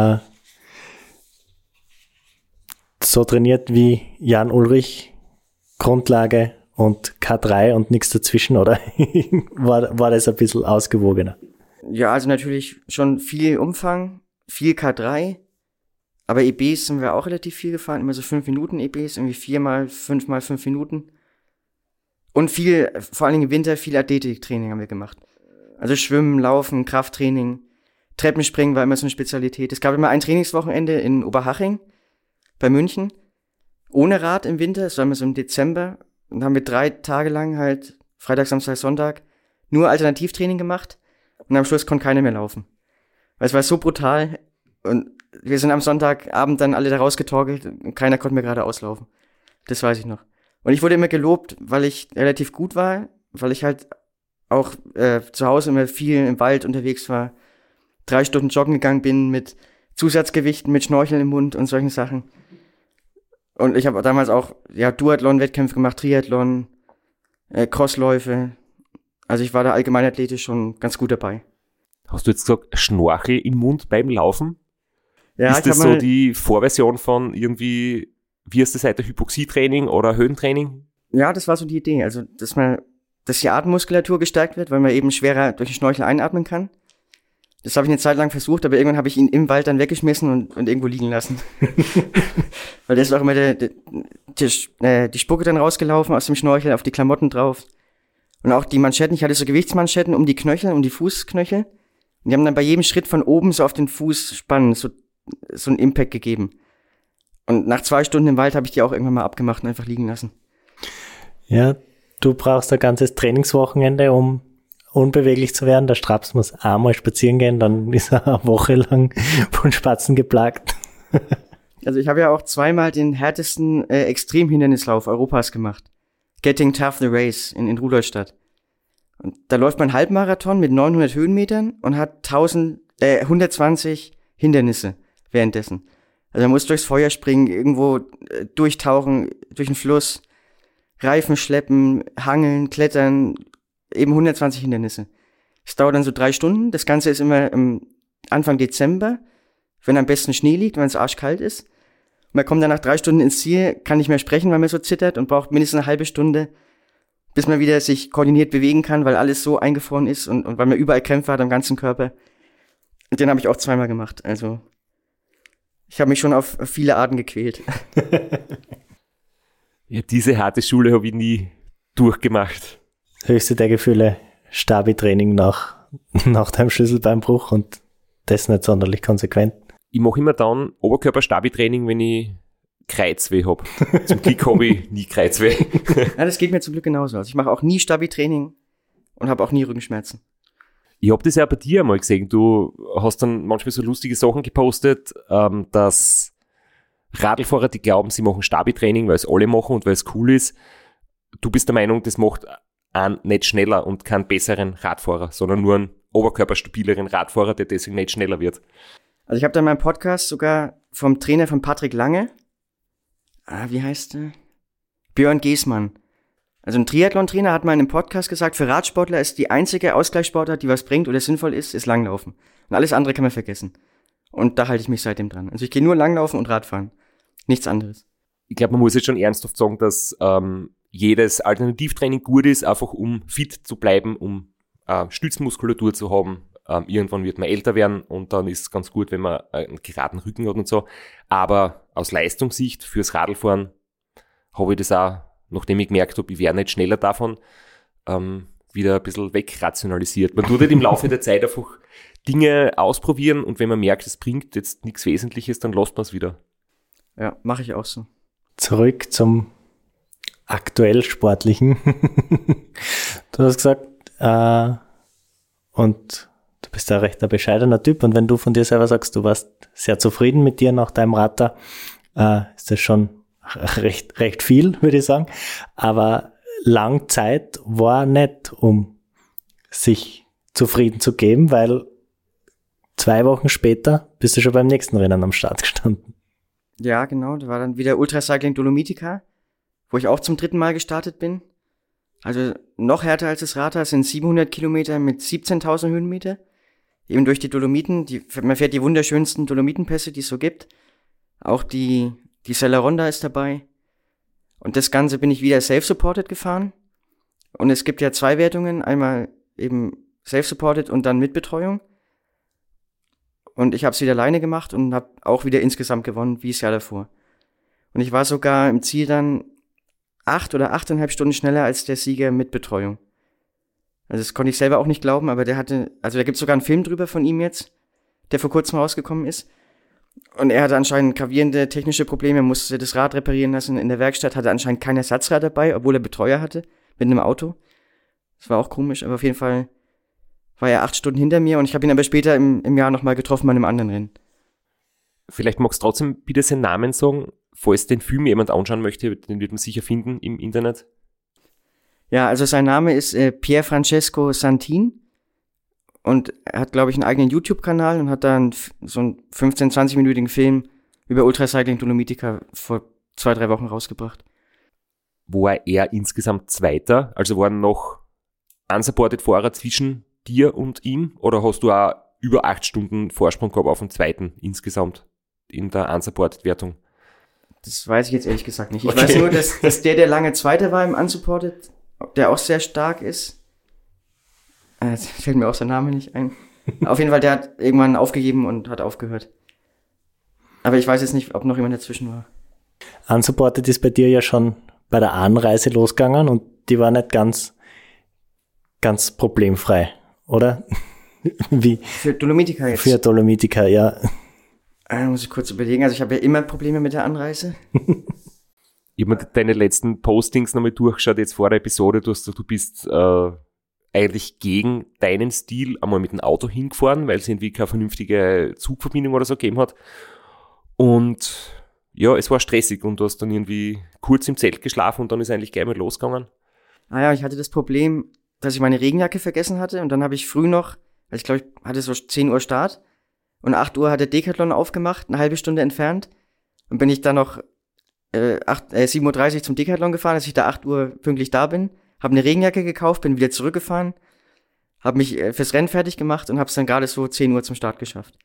so trainiert wie Jan Ullrich, Grundlage und K3 und nichts dazwischen, oder? war das ein bisschen ausgewogener? Ja, also natürlich schon viel Umfang, viel K3, aber EBs sind wir auch relativ viel gefahren, immer so 5 Minuten EBs, irgendwie 5x5 Minuten. Und viel, vor allen Dingen im Winter, viel Athletiktraining haben wir gemacht. Also Schwimmen, Laufen, Krafttraining, Treppenspringen war immer so eine Spezialität. Es gab immer ein Trainingswochenende in Oberhaching bei München, ohne Rad im Winter, das war immer so im Dezember. Und haben wir 3 Tage lang halt, Freitag, Samstag, Sonntag, nur Alternativtraining gemacht. Und am Schluss konnte keiner mehr laufen. Weil es war so brutal. Und wir sind am Sonntagabend dann alle da rausgetorkelt und keiner konnte mehr gerade auslaufen. Das weiß ich noch. Und ich wurde immer gelobt, weil ich relativ gut war, weil ich halt auch zu Hause immer viel im Wald unterwegs war, 3 Stunden joggen gegangen bin mit Zusatzgewichten, mit Schnorcheln im Mund und solchen Sachen. Und ich habe damals auch Duathlon-Wettkämpfe gemacht, Triathlon, Crossläufe. Also ich war da allgemein athletisch schon ganz gut dabei. Hast du jetzt gesagt, Schnorchel im Mund beim Laufen? Ja, ist das so die Vorversion von irgendwie, wie heißt das heute, Hypoxietraining oder Höhentraining? Ja, das war so die Idee. Also, dass die Atemmuskulatur gestärkt wird, weil man eben schwerer durch den Schnorchel einatmen kann. Das habe ich eine Zeit lang versucht, aber irgendwann habe ich ihn im Wald dann weggeschmissen und irgendwo liegen lassen. Weil da ist auch immer die Spucke dann rausgelaufen aus dem Schnorchel auf die Klamotten drauf. Und auch die Manschetten, ich hatte so Gewichtsmanschetten um die Knöchel, um die Fußknöchel. Und die haben dann bei jedem Schritt von oben so auf den Fußspannen so einen Impact gegeben. Und nach 2 Stunden im Wald habe ich die auch irgendwann mal abgemacht und einfach liegen lassen. Ja, du brauchst ein ganzes Trainingswochenende, um unbeweglich zu werden. Der Straps muss einmal spazieren gehen, dann ist er eine Woche lang von Spatzen geplagt. Also ich habe ja auch 2-mal den härtesten Extremhindernislauf Europas gemacht. Getting Tough the Race in Rudolstadt. Und da läuft man Halbmarathon mit 900 Höhenmetern und hat 120 Hindernisse währenddessen. Also man muss durchs Feuer springen, irgendwo durchtauchen, durch den Fluss, Reifen schleppen, hangeln, klettern, eben 120 Hindernisse. Es dauert dann so 3 Stunden. Das Ganze ist immer Anfang Dezember, wenn am besten Schnee liegt, wenn es arschkalt ist. Und man kommt dann nach 3 Stunden ins Ziel, kann nicht mehr sprechen, weil man so zittert und braucht mindestens eine halbe Stunde, bis man wieder sich koordiniert bewegen kann, weil alles so eingefroren ist und weil man überall Krämpfe hat am ganzen Körper. Und den habe ich auch 2-mal gemacht. Also ich habe mich schon auf viele Arten gequält. Ja, diese harte Schule habe ich nie durchgemacht. Höchste der Gefühle, Stabi-Training nach deinem Schlüsselbeinbruch und das nicht sonderlich konsequent. Ich mache immer dann Oberkörper-Stabi-Training, wenn ich Kreuzweh habe. Zum Glück habe ich nie Kreuzweh. Ja, das geht mir zum Glück genauso. Also ich mache auch nie Stabi-Training und habe auch nie Rückenschmerzen. Ich habe das ja bei dir einmal gesehen. Du hast dann manchmal so lustige Sachen gepostet, dass Radlfahrer, die glauben, sie machen Stabi-Training, weil es alle machen und weil es cool ist. Du bist der Meinung, das macht einen nicht schneller und keinen besseren Radfahrer, sondern nur einen oberkörperstabileren Radfahrer, der deswegen nicht schneller wird. Also ich habe da in meinem Podcast sogar vom Trainer von Patrick Lange, wie heißt der? Björn Geßmann. Also ein Triathlon-Trainer hat mal in einem Podcast gesagt, für Radsportler ist die einzige Ausgleichssportart, die was bringt oder sinnvoll ist Langlaufen. Und alles andere kann man vergessen. Und da halte ich mich seitdem dran. Also ich gehe nur Langlaufen und Radfahren. Nichts anderes. Ich glaube, man muss jetzt schon ernsthaft sagen, dass jedes Alternativtraining gut ist, einfach um fit zu bleiben, um Stützmuskulatur zu haben. Irgendwann wird man älter werden und dann ist es ganz gut, wenn man einen geraden Rücken hat und so. Aber aus Leistungssicht fürs Radlfahren habe ich das auch, nachdem ich gemerkt habe, ich werde nicht schneller davon, wieder ein bisschen wegrationalisiert. Man tut halt im Laufe der Zeit einfach Dinge ausprobieren und wenn man merkt, es bringt jetzt nichts Wesentliches, dann lässt man es wieder. Ja, mache ich auch so. Zurück zum aktuell Sportlichen. Du hast gesagt, und du bist ja recht ein bescheidener Typ und wenn du von dir selber sagst, du warst sehr zufrieden mit dir nach deinem Ratter, ist das schon recht viel, würde ich sagen. Aber lang Zeit war nicht, um sich zufrieden zu geben, weil 2 Wochen später bist du schon beim nächsten Rennen am Start gestanden. Ja, genau. Da war dann wieder Ultracycling Dolomitica, wo ich auch zum 3. Mal gestartet bin. Also noch härter als das Rata, sind 700 Kilometer mit 17.000 Höhenmeter. Eben durch die Dolomiten, man fährt die wunderschönsten Dolomitenpässe, die es so gibt. Auch die Sella-Ronda ist dabei. Und das Ganze bin ich wieder self-supported gefahren. Und es gibt ja 2 Wertungen, einmal eben self-supported und dann mit Betreuung. Und ich habe es wieder alleine gemacht und habe auch wieder insgesamt gewonnen, wie das Jahr davor. Und ich war sogar im Ziel dann 8 oder 8,5 Stunden schneller als der Sieger mit Betreuung. Also das konnte ich selber auch nicht glauben, aber da gibt es sogar einen Film drüber von ihm jetzt, der vor kurzem rausgekommen ist. Und er hatte anscheinend gravierende technische Probleme, musste das Rad reparieren lassen in der Werkstatt, hatte anscheinend kein Ersatzrad dabei, obwohl er Betreuer hatte, mit einem Auto. Das war auch komisch, aber auf jeden Fall war er 8 Stunden hinter mir und ich habe ihn aber später im Jahr nochmal getroffen bei einem anderen Rennen. Vielleicht magst du trotzdem bitte seinen Namen sagen, falls den Film jemand anschauen möchte, den wird man sicher finden im Internet. Ja, also sein Name ist Pier Francesco Santin und er hat, glaube ich, einen eigenen YouTube-Kanal und hat dann so einen 15-20-minütigen Film über Ultracycling Dolomitica vor 2-3 Wochen rausgebracht. War er insgesamt Zweiter, also waren noch unsupported Fahrer zwischen dir und ihm, oder hast du auch über 8 Stunden Vorsprung gehabt auf den Zweiten insgesamt in der unsupported-Wertung? Das weiß ich jetzt ehrlich gesagt nicht. Ich weiß nur, dass der lange Zweiter war im unsupported, der auch sehr stark ist. Jetzt fällt mir auch sein Name nicht ein. Auf jeden Fall, der hat irgendwann aufgegeben und hat aufgehört. Aber ich weiß jetzt nicht, ob noch jemand dazwischen war. Unsupported ist bei dir ja schon bei der Anreise losgegangen und die war nicht ganz problemfrei, oder? Wie? Für Dolomitica jetzt? Für Dolomitica, ja. Muss ich kurz überlegen. Also ich habe ja immer Probleme mit der Anreise. Ich habe mir deine letzten Postings nochmal durchgeschaut, jetzt vor der Episode. Du bist eigentlich gegen deinen Stil einmal mit dem Auto hingefahren, weil es irgendwie keine vernünftige Zugverbindung oder so gegeben hat. Und ja, es war stressig und du hast dann irgendwie kurz im Zelt geschlafen und dann ist eigentlich gleich mal losgegangen. Ja, ich hatte das Problem, dass ich meine Regenjacke vergessen hatte und dann habe ich früh noch, also ich glaube, ich hatte so 10 Uhr Start und 8 Uhr hat der Decathlon aufgemacht, eine halbe Stunde entfernt und bin ich dann noch 7.30 Uhr zum Decathlon gefahren, dass ich da 8 Uhr pünktlich da bin, habe eine Regenjacke gekauft, bin wieder zurückgefahren, habe mich fürs Rennen fertig gemacht und habe es dann gerade so 10 Uhr zum Start geschafft.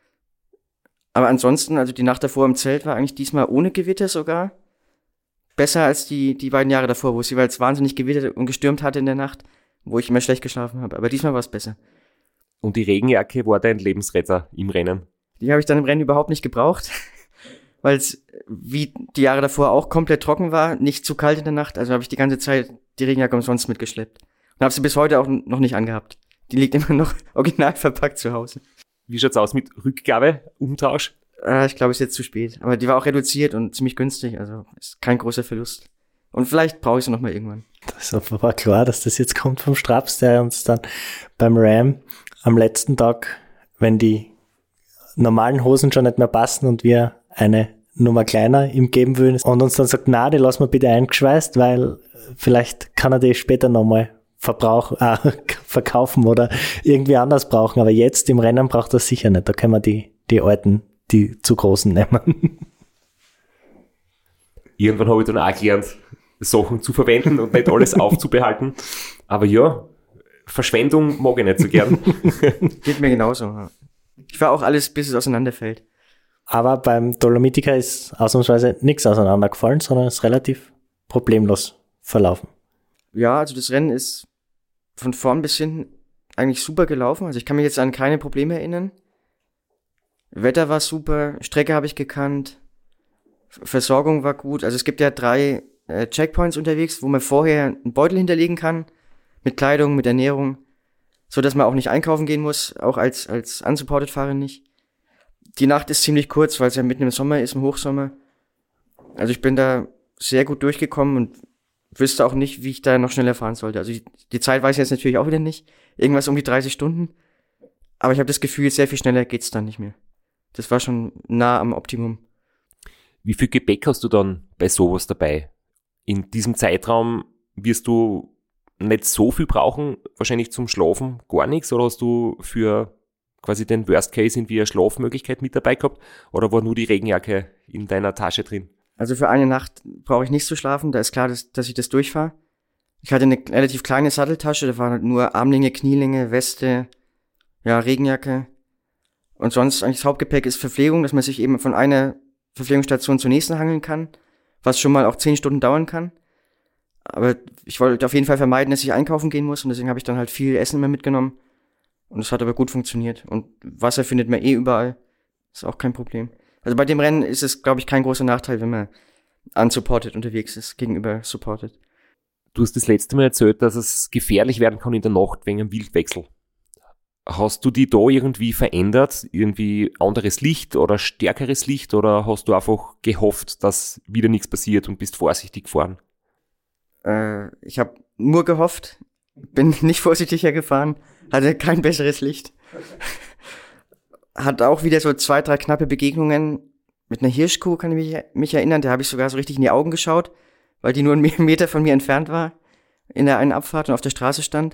Aber ansonsten, also die Nacht davor im Zelt war eigentlich diesmal ohne Gewitter sogar besser als die beiden Jahre davor, wo es jeweils wahnsinnig gewittert und gestürmt hatte in der Nacht, wo ich immer schlecht geschlafen habe. Aber diesmal war es besser. Und die Regenjacke war dein Lebensretter im Rennen? Die habe ich dann im Rennen überhaupt nicht gebraucht, weil es wie die Jahre davor auch komplett trocken war, nicht zu kalt in der Nacht. Also habe ich die ganze Zeit die Regenjacke umsonst mitgeschleppt. Und habe sie bis heute auch noch nicht angehabt. Die liegt immer noch original verpackt zu Hause. Wie schaut's aus mit Rückgabe, Umtausch? Ich glaube, es ist jetzt zu spät. Aber die war auch reduziert und ziemlich günstig. Also ist kein großer Verlust. Und vielleicht brauche ich sie noch mal irgendwann. Das war klar, dass das jetzt kommt vom Straps, der uns dann beim Ram am letzten Tag, wenn die normalen Hosen schon nicht mehr passen und wir eine Nummer kleiner ihm geben würden und uns dann sagt, na, die lassen wir bitte eingeschweißt, weil vielleicht kann er die später nochmal verkaufen oder irgendwie anders brauchen. Aber jetzt im Rennen braucht er sicher nicht. Da können wir die alten, die zu großen nehmen. Irgendwann habe ich dann auch gelernt, Sachen zu verwenden und nicht alles aufzubehalten. Aber ja, Verschwendung mag ich nicht so gern. Geht mir genauso. Ich fahre auch alles, bis es auseinanderfällt. Aber beim Dolomitica ist ausnahmsweise nichts auseinandergefallen, sondern ist relativ problemlos verlaufen. Ja, also das Rennen ist von vorn bis hinten eigentlich super gelaufen. Also ich kann mich jetzt an keine Probleme erinnern. Wetter war super, Strecke habe ich gekannt, Versorgung war gut. Also es gibt ja 3 Checkpoints unterwegs, wo man vorher einen Beutel hinterlegen kann, mit Kleidung, mit Ernährung, so dass man auch nicht einkaufen gehen muss, auch als unsupported-Fahrer nicht. Die Nacht ist ziemlich kurz, weil es ja mitten im Sommer ist, im Hochsommer. Also ich bin da sehr gut durchgekommen und wüsste auch nicht, wie ich da noch schneller fahren sollte. Also die Zeit weiß ich jetzt natürlich auch wieder nicht. Irgendwas um die 30 Stunden. Aber ich habe das Gefühl, sehr viel schneller geht's dann nicht mehr. Das war schon nah am Optimum. Wie viel Gepäck hast du dann bei sowas dabei? In diesem Zeitraum wirst du nicht so viel brauchen, wahrscheinlich zum Schlafen gar nichts, oder hast du für quasi den Worst Case irgendwie eine Schlafmöglichkeit mit dabei gehabt, oder war nur die Regenjacke in deiner Tasche drin? Also für eine Nacht brauche ich nicht zu schlafen, da ist klar, dass ich das durchfahre. Ich hatte eine relativ kleine Satteltasche, da waren halt nur Armlinge, Knielinge, Weste, ja, Regenjacke. Und sonst eigentlich das Hauptgepäck ist Verpflegung, dass man sich eben von einer Verpflegungsstation zur nächsten hangeln kann, was schon mal auch 10 Stunden dauern kann. Aber ich wollte auf jeden Fall vermeiden, dass ich einkaufen gehen muss und deswegen habe ich dann halt viel Essen immer mitgenommen. Und es hat aber gut funktioniert. Und Wasser findet man überall. Ist auch kein Problem. Also bei dem Rennen ist es, glaube ich, kein großer Nachteil, wenn man unsupported unterwegs ist, gegenüber supported. Du hast das letzte Mal erzählt, dass es gefährlich werden kann in der Nacht wegen einem Wildwechsel. Hast du die da irgendwie verändert? Irgendwie anderes Licht oder stärkeres Licht? Oder hast du einfach gehofft, dass wieder nichts passiert und bist vorsichtig gefahren? Ich habe nur gehofft, bin nicht vorsichtiger gefahren, hatte kein besseres Licht. Hat auch wieder so 2, 3 knappe Begegnungen mit einer Hirschkuh, kann ich mich erinnern. Da habe ich sogar so richtig in die Augen geschaut, weil die nur einen Meter von mir entfernt war, in der einen Abfahrt und auf der Straße stand.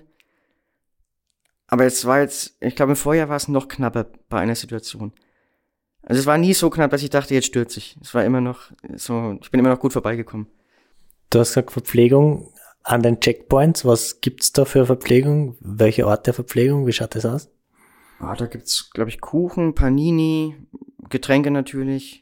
Aber ich glaube im Vorjahr war es noch knapper bei einer Situation. Also es war nie so knapp, dass ich dachte, jetzt stürze ich. Es war immer noch so, ich bin immer noch gut vorbeigekommen. Du hast gesagt Verpflegung an den Checkpoints. Was gibt's da für Verpflegung? Welche Art der Verpflegung? Wie schaut das aus? Da gibt's, glaube ich, Kuchen, Panini, Getränke natürlich.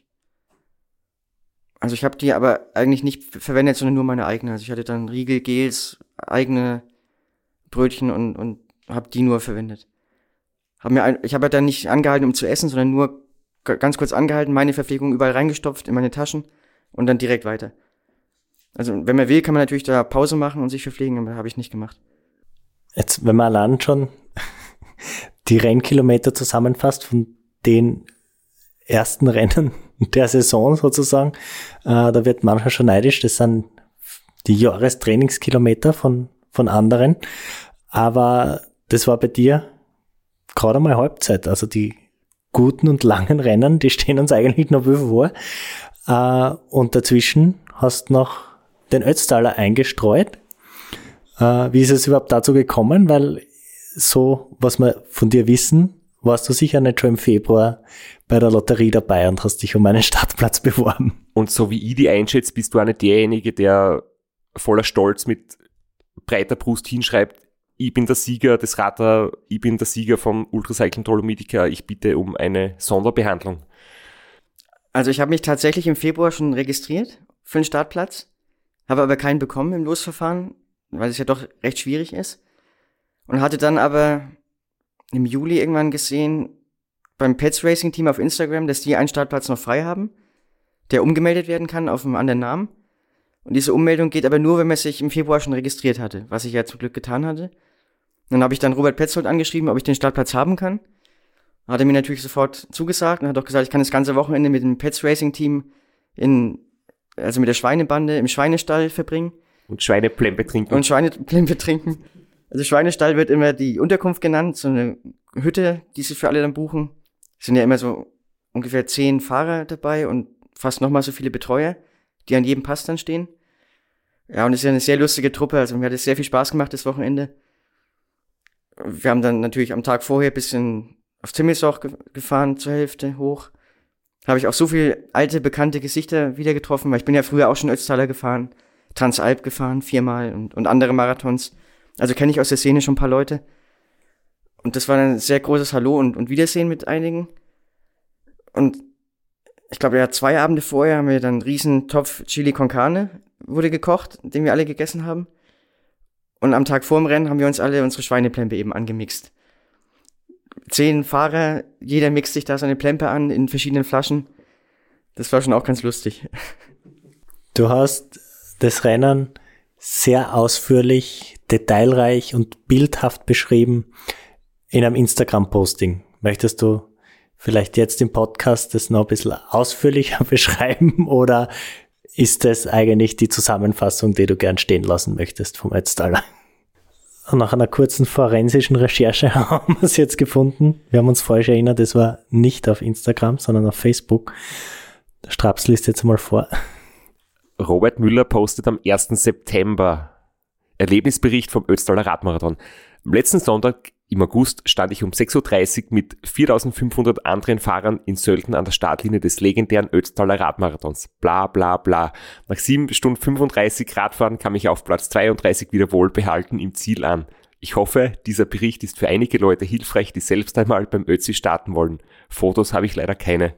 Also ich habe die aber eigentlich nicht verwendet, sondern nur meine eigene. Also ich hatte dann Riegel, Gels, eigene Brötchen und habe die nur verwendet. Ich habe dann nicht angehalten, um zu essen, sondern nur ganz kurz angehalten, meine Verpflegung überall reingestopft in meine Taschen und dann direkt weiter. Also wenn man will, kann man natürlich da Pause machen und sich verpflegen, aber habe ich nicht gemacht. Jetzt, wenn man allein schon die Rennkilometer zusammenfasst von den ersten Rennen der Saison sozusagen, da wird manchmal schon neidisch. Das sind die Jahrestrainingskilometer von anderen. Aber das war bei dir gerade mal Halbzeit. Also die guten und langen Rennen, die stehen uns eigentlich noch bevor. Und dazwischen hast noch den Ötztaler eingestreut. Wie ist es überhaupt dazu gekommen? Weil so, was wir von dir wissen, warst du sicher nicht schon im Februar bei der Lotterie dabei und hast dich um einen Startplatz beworben. Und so wie ich die einschätze, bist du auch nicht derjenige, der voller Stolz mit breiter Brust hinschreibt, ich bin der Sieger des Radar, ich bin der Sieger vom Ultracycling Dolomitica, ich bitte um eine Sonderbehandlung. Also ich habe mich tatsächlich im Februar schon registriert für den Startplatz, habe aber keinen bekommen im Losverfahren, weil es ja doch recht schwierig ist. Und hatte dann aber im Juli irgendwann gesehen beim Pets Racing Team auf Instagram, dass die einen Startplatz noch frei haben, der umgemeldet werden kann auf einen anderen Namen. Und diese Ummeldung geht aber nur, wenn man sich im Februar schon registriert hatte, was ich ja zum Glück getan hatte. Dann habe ich dann Robert Petzold angeschrieben, ob ich den Startplatz haben kann. Hat er mir natürlich sofort zugesagt und hat auch gesagt, ich kann das ganze Wochenende mit dem Pets Racing Team also mit der Schweinebande im Schweinestall verbringen. Und Schweineplempe trinken. Also Schweinestall wird immer die Unterkunft genannt, so eine Hütte, die sie für alle dann buchen. Es sind ja immer so ungefähr 10 Fahrer dabei und fast nochmal so viele Betreuer, die an jedem Pass dann stehen. Ja, und es ist ja eine sehr lustige Truppe, also mir hat es sehr viel Spaß gemacht, das Wochenende. Wir haben dann natürlich am Tag vorher ein bisschen aufs Timmelsauch gefahren, zur Hälfte hoch. Habe ich auch so viele alte, bekannte Gesichter wieder getroffen, weil ich bin ja früher auch schon Ötztaler gefahren, Transalp gefahren 4-mal und andere Marathons. Also kenne ich aus der Szene schon ein paar Leute. Und das war ein sehr großes Hallo und Wiedersehen mit einigen. Und ich glaube, ja, 2 Abende vorher haben wir dann einen riesen Topf Chili con Carne, wurde gekocht, den wir alle gegessen haben. Und am Tag vor dem Rennen haben wir uns alle unsere Schweineplempe eben angemixt. 10 Fahrer, jeder mixt sich da seine Plempe an in verschiedenen Flaschen. Das war schon auch ganz lustig. Du hast das Rennen sehr ausführlich, detailreich und bildhaft beschrieben in einem Instagram-Posting. Möchtest du vielleicht jetzt im Podcast das noch ein bisschen ausführlicher beschreiben oder ist das eigentlich die Zusammenfassung, die du gern stehen lassen möchtest vom Ötztaler? Nach einer kurzen forensischen Recherche haben wir es jetzt gefunden. Wir haben uns falsch erinnert, es war nicht auf Instagram, sondern auf Facebook. Der Strapsl liest jetzt mal vor. Robert Müller postet am 1. September Erlebnisbericht vom Ötztaler Radmarathon. Am letzten Sonntag Im August stand ich um 6.30 Uhr mit 4.500 anderen Fahrern in Sölden an der Startlinie des legendären Ötztaler Radmarathons. Bla bla bla. Nach 7 Stunden 35 Radfahren kam ich auf Platz 32 wieder wohlbehalten im Ziel an. Ich hoffe, dieser Bericht ist für einige Leute hilfreich, die selbst einmal beim Ötzi starten wollen. Fotos habe ich leider keine.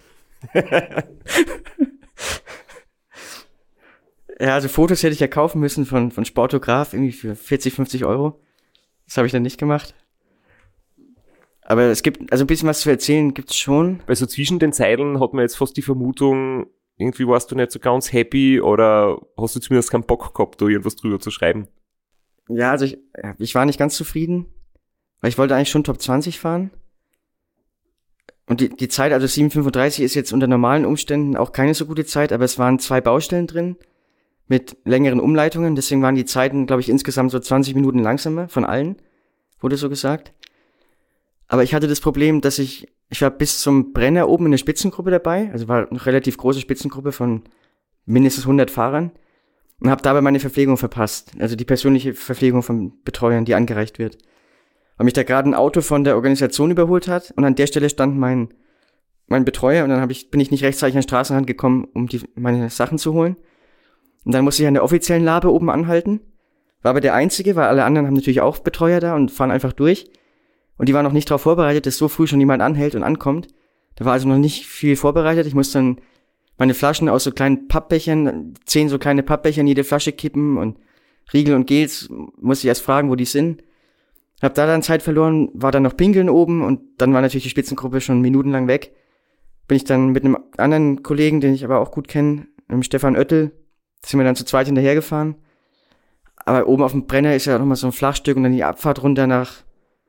Ja, also Fotos hätte ich ja kaufen müssen von Sportograf, irgendwie für 40, 50 Euro. Das habe ich dann nicht gemacht. Aber es gibt, also ein bisschen was zu erzählen gibt's schon. Weil so zwischen den Zeilen hat man jetzt fast die Vermutung, irgendwie warst du nicht so ganz happy oder hast du zumindest keinen Bock gehabt, da irgendwas drüber zu schreiben? Ja, also ich war nicht ganz zufrieden, weil ich wollte eigentlich schon Top 20 fahren. Und die Zeit, also 7,35 ist jetzt unter normalen Umständen auch keine so gute Zeit, aber es waren 2 Baustellen drin mit längeren Umleitungen. Deswegen waren die Zeiten, glaube ich, insgesamt so 20 Minuten langsamer von allen, wurde so gesagt. Aber ich hatte das Problem, dass ich war bis zum Brenner oben in der Spitzengruppe dabei, also war eine relativ große Spitzengruppe von mindestens 100 Fahrern und habe dabei meine Verpflegung verpasst, also die persönliche Verpflegung von Betreuern, die angereicht wird. Weil mich da gerade ein Auto von der Organisation überholt hat und an der Stelle stand mein Betreuer und dann bin ich nicht rechtzeitig an den Straßenrand gekommen, um meine Sachen zu holen. Und dann musste ich an der offiziellen Labe oben anhalten, war aber der Einzige, weil alle anderen haben natürlich auch Betreuer da und fahren einfach durch. Und die waren noch nicht darauf vorbereitet, dass so früh schon jemand anhält und ankommt. Da war also noch nicht viel vorbereitet. Ich musste dann meine Flaschen aus so kleinen Pappbechern, 10 so kleine Pappbecher in jede Flasche kippen und Riegel und Gels, musste ich erst fragen, wo die sind. Hab da dann Zeit verloren, war dann noch pinkeln oben und dann war natürlich die Spitzengruppe schon minutenlang weg. Bin ich dann mit einem anderen Kollegen, den ich aber auch gut kenne, mit Stefan Oettel, sind wir dann zu zweit hinterhergefahren. Aber oben auf dem Brenner ist ja nochmal so ein Flachstück und dann die Abfahrt runter nach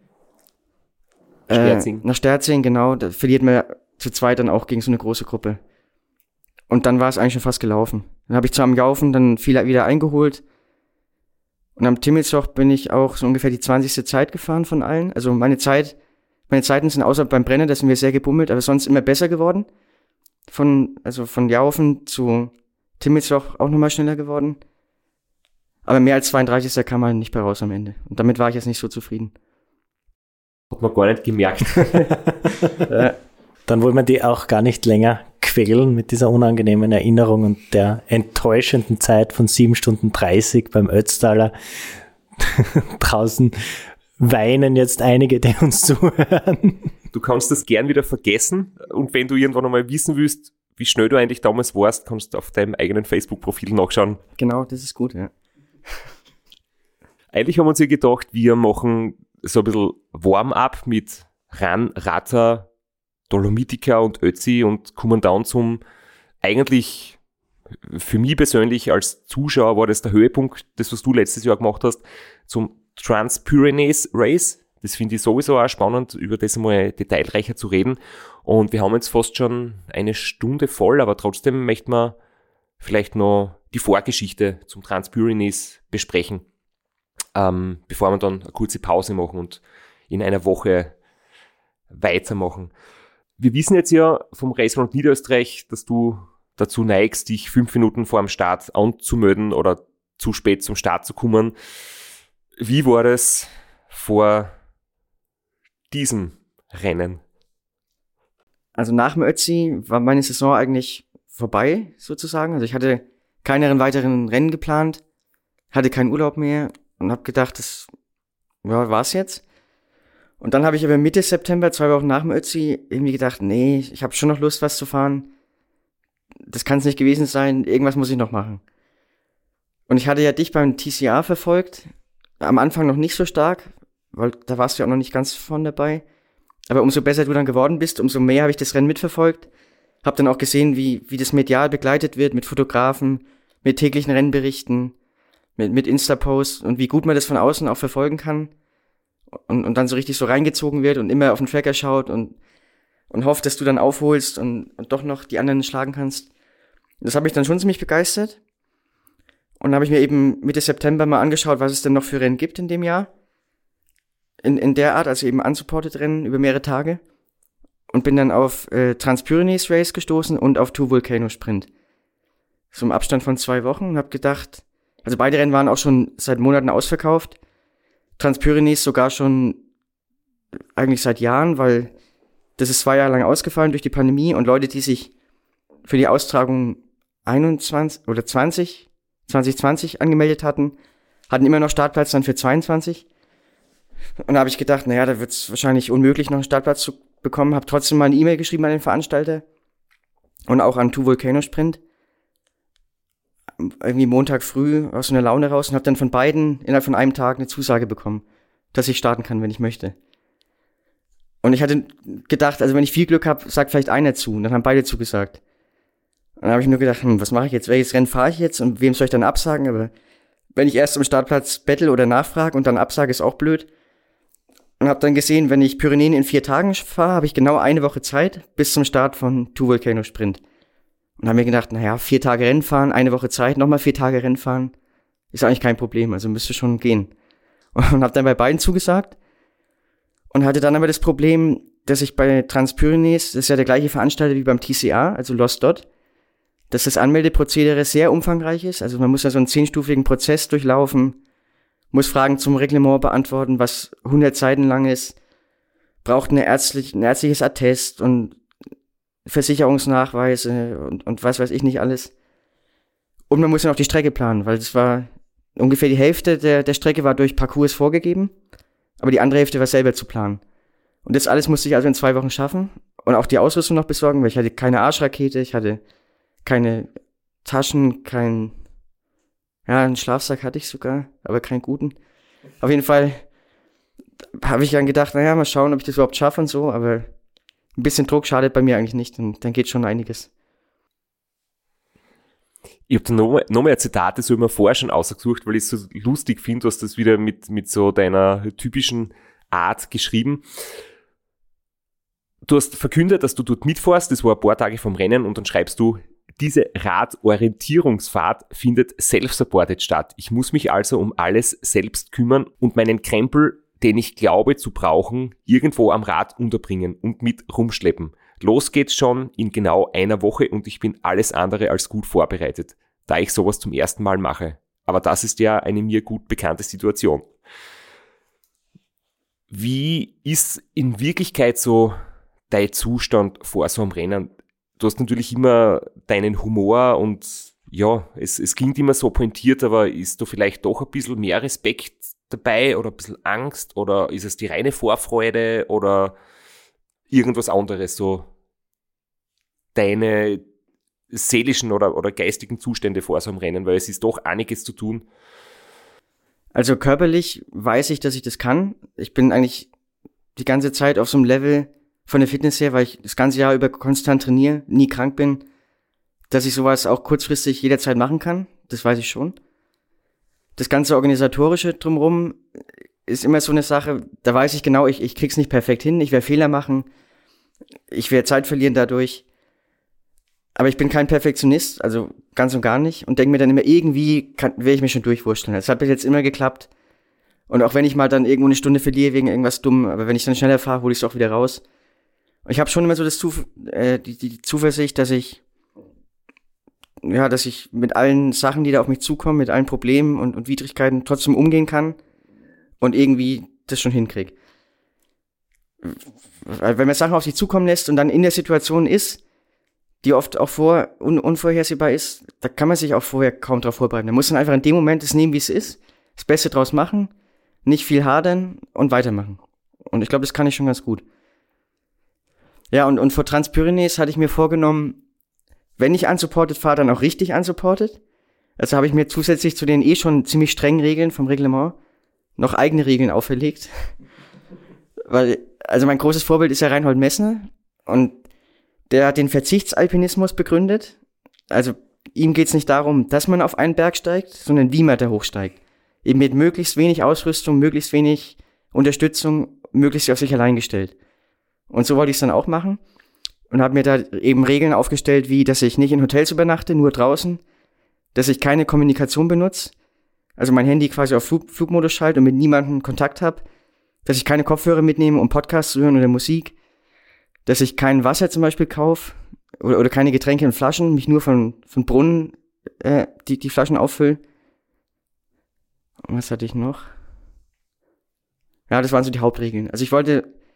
Sterzing, genau. Da verliert man zu zweit dann auch gegen so eine große Gruppe. Und dann war es eigentlich schon fast gelaufen. Dann habe ich zwar am Laufen dann viel wieder eingeholt. Und am Timmelsjoch bin ich auch so ungefähr die 20. Zeit gefahren von allen. Also meine Zeiten sind außer beim Brenner, da sind wir sehr gebummelt, aber sonst immer besser geworden. Von Jaufen zu Timmelsjoch auch nochmal schneller geworden. Aber mehr als 32. kam man nicht bei raus am Ende. Und damit war ich jetzt nicht so zufrieden. Hat man gar nicht gemerkt. Dann wollen wir die auch gar nicht länger quälen mit dieser unangenehmen Erinnerung und der enttäuschenden Zeit von 7 Stunden 30 beim Ötztaler. Draußen weinen jetzt einige, die uns zuhören. Du kannst das gern wieder vergessen und wenn du irgendwann einmal wissen willst, wie schnell du eigentlich damals warst, kannst du auf deinem eigenen Facebook-Profil nachschauen. Genau, das ist gut, ja. Eigentlich haben wir uns ja gedacht, wir machen so ein bisschen Warm-up mit Rata, Dolomitica und Ötzi und kommen dann zum, eigentlich für mich persönlich als Zuschauer war das der Höhepunkt, das was du letztes Jahr gemacht hast, zum Trans-Pyrenees Race. Das finde ich sowieso auch spannend, über das einmal detailreicher zu reden. Und wir haben jetzt fast schon eine Stunde voll, aber trotzdem möchten wir vielleicht noch die Vorgeschichte zum Trans-Pyrenees besprechen, bevor wir dann eine kurze Pause machen und in einer Woche weitermachen. Wir wissen jetzt ja vom Raceround Niederösterreich, dass du dazu neigst, dich 5 Minuten vor dem Start anzumelden oder zu spät zum Start zu kommen. Wie war das vor diesem Rennen? Also nach dem Ötzi war meine Saison eigentlich vorbei, sozusagen. Also ich hatte keine weiteren Rennen geplant, hatte keinen Urlaub mehr und habe gedacht, das war's jetzt. Und dann habe ich aber Mitte September, 2 Wochen nach dem Ötzi, irgendwie gedacht, nee, ich habe schon noch Lust, was zu fahren. Das kann es nicht gewesen sein, irgendwas muss ich noch machen. Und ich hatte ja dich beim TCA verfolgt, am Anfang noch nicht so stark, weil da warst du ja auch noch nicht ganz vorne dabei. Aber umso besser du dann geworden bist, umso mehr habe ich das Rennen mitverfolgt. Habe dann auch gesehen, wie das medial begleitet wird, mit Fotografen, mit täglichen Rennberichten, mit Insta-Posts und wie gut man das von außen auch verfolgen kann. Und dann so richtig so reingezogen wird und immer auf den Tracker schaut und hofft, dass du dann aufholst und doch noch die anderen schlagen kannst. Das hat mich dann schon ziemlich begeistert. Und dann habe ich mir eben Mitte September mal angeschaut, was es denn noch für Rennen gibt in dem Jahr. In der Art, also eben unsupported Rennen über mehrere Tage. Und bin dann auf Trans-Pyrenees Race gestoßen und auf Two Volcano Sprint. So im Abstand von 2 Wochen und habe gedacht, also beide Rennen waren auch schon seit Monaten ausverkauft. Trans-Pyrenees sogar schon eigentlich seit Jahren, weil das ist 2 Jahre lang ausgefallen durch die Pandemie und Leute, die sich für die Austragung 2020 angemeldet hatten immer noch Startplatz dann für 22. Und da habe ich gedacht, naja, da wird es wahrscheinlich unmöglich, noch einen Startplatz zu bekommen. Habe trotzdem mal eine E-Mail geschrieben an den Veranstalter und auch an Two Volcano Sprint. Irgendwie Montag früh aus so einer Laune raus und habe dann von beiden innerhalb von einem Tag eine Zusage bekommen, dass ich starten kann, wenn ich möchte. Und ich hatte gedacht, also wenn ich viel Glück habe, sagt vielleicht einer zu. Und dann haben beide zugesagt. Und dann habe ich nur gedacht, was mache ich jetzt? Welches Rennen fahre ich jetzt und wem soll ich dann absagen? Aber wenn ich erst am Startplatz bettel oder nachfrage und dann absage, ist auch blöd. Und habe dann gesehen, wenn ich Pyrenäen in 4 Tagen fahre, habe ich genau eine Woche Zeit bis zum Start von Two Volcano Sprint. Und habe mir gedacht, 4 Tage Rennen fahren, eine Woche Zeit, nochmal 4 Tage Rennen fahren, ist eigentlich kein Problem, also müsste schon gehen. Und habe dann bei beiden zugesagt und hatte dann aber das Problem, dass ich bei Transpyrenees, das ist ja der gleiche Veranstalter wie beim TCA, also Lost Dot, dass das Anmeldeprozedere sehr umfangreich ist. Also man muss ja so einen 10-stufigen Prozess durchlaufen, muss Fragen zum Reglement beantworten, was 100 Seiten lang ist, braucht ein ärztliches Attest und Versicherungsnachweise und was weiß ich nicht alles. Und man muss ja noch die Strecke planen, weil das war ungefähr die Hälfte der Strecke war durch Parcours vorgegeben, aber die andere Hälfte war selber zu planen. Und das alles musste ich also in 2 Wochen schaffen und auch die Ausrüstung noch besorgen, weil ich hatte keine Arschrakete, ich hatte keine Taschen, einen Schlafsack hatte ich sogar, aber keinen guten. Auf jeden Fall habe ich dann gedacht, mal schauen, ob ich das überhaupt schaffe und so, aber ein bisschen Druck schadet bei mir eigentlich nicht und dann geht schon einiges. Ich habe da noch mehr Zitate so immer vorher schon ausgesucht, weil ich es so lustig finde, du hast das wieder mit so deiner typischen Art geschrieben. Du hast verkündet, dass du dort mitfährst, das war ein paar Tage vom Rennen und dann schreibst du, diese Radorientierungsfahrt findet self-supported statt. Ich muss mich also um alles selbst kümmern und meinen Krempel, den ich glaube zu brauchen, irgendwo am Rad unterbringen und mit rumschleppen. Los geht's schon in genau einer Woche und ich bin alles andere als gut vorbereitet, da ich sowas zum ersten Mal mache. Aber das ist ja eine mir gut bekannte Situation. Wie ist in Wirklichkeit so dein Zustand vor so einem Rennen? Du hast natürlich immer deinen Humor und ja, es klingt immer so pointiert, aber ist da vielleicht doch ein bisschen mehr Respekt dabei oder ein bisschen Angst oder ist es die reine Vorfreude oder irgendwas anderes, so deine seelischen oder geistigen Zustände vor so einem Rennen, weil es ist doch einiges zu tun. Also körperlich weiß ich, dass ich das kann. Ich bin eigentlich die ganze Zeit auf so einem Level von der Fitness her, weil ich das ganze Jahr über konstant trainiere, nie krank bin, dass ich sowas auch kurzfristig jederzeit machen kann. Das weiß ich schon. Das ganze Organisatorische drumherum ist immer so eine Sache, da weiß ich genau, ich krieg's nicht perfekt hin, ich werde Fehler machen, ich werde Zeit verlieren dadurch. Aber ich bin kein Perfektionist, also ganz und gar nicht und denke mir dann immer, irgendwie werde ich mich schon durchwurschteln. Es hat bis jetzt immer geklappt. Und auch wenn ich mal dann irgendwo eine Stunde verliere wegen irgendwas dumm, aber wenn ich dann schneller fahre, hole ich es auch wieder raus. Und ich habe schon immer so die Zuversicht, dass ich mit allen Sachen, die da auf mich zukommen, mit allen Problemen und Widrigkeiten trotzdem umgehen kann und irgendwie das schon hinkriege. Wenn man Sachen auf sich zukommen lässt und dann in der Situation ist, die oft auch unvorhersehbar ist, da kann man sich auch vorher kaum drauf vorbereiten. Man muss dann einfach in dem Moment das nehmen, wie es ist, das Beste draus machen, nicht viel hadern und weitermachen. Und ich glaube, das kann ich schon ganz gut. Ja, und vor Transpyrenees hatte ich mir vorgenommen, wenn ich unsupported fahre, dann auch richtig unsupported. Also habe ich mir zusätzlich zu den schon ziemlich strengen Regeln vom Reglement noch eigene Regeln auferlegt. Weil, also mein großes Vorbild ist ja Reinhold Messner und der hat den Verzichtsalpinismus begründet. Also ihm geht's nicht darum, dass man auf einen Berg steigt, sondern wie man da hochsteigt. Eben mit möglichst wenig Ausrüstung, möglichst wenig Unterstützung, möglichst auf sich allein gestellt. Und so wollte ich es dann auch machen und habe mir da eben Regeln aufgestellt, wie, dass ich nicht in Hotels übernachte, nur draußen, dass ich keine Kommunikation benutze, also mein Handy quasi auf Flugmodus schalte und mit niemandem Kontakt habe, dass ich keine Kopfhörer mitnehme, um Podcasts zu hören oder Musik, dass ich kein Wasser zum Beispiel kaufe oder keine Getränke in Flaschen, mich nur von Brunnen die Flaschen auffüllen. Und was hatte ich noch? Ja, das waren so die Hauptregeln. Also ich wollte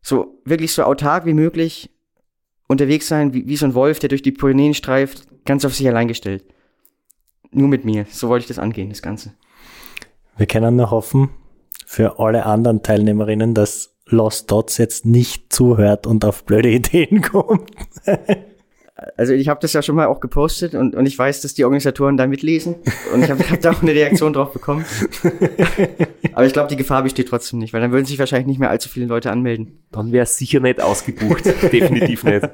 so wirklich so autark wie möglich unterwegs sein, wie so ein Wolf, der durch die Pyrenäen streift, ganz auf sich allein gestellt. Nur mit mir. So wollte ich das angehen, das Ganze. Wir können nur hoffen, für alle anderen Teilnehmerinnen, dass Lost Dots jetzt nicht zuhört und auf blöde Ideen kommt. Also ich habe das ja schon mal auch gepostet und ich weiß, dass die Organisatoren da mitlesen und ich hab da auch eine Reaktion drauf bekommen. Aber ich glaube, die Gefahr besteht trotzdem nicht, weil dann würden sich wahrscheinlich nicht mehr allzu viele Leute anmelden. Dann wäre es sicher nicht ausgebucht. Definitiv nicht.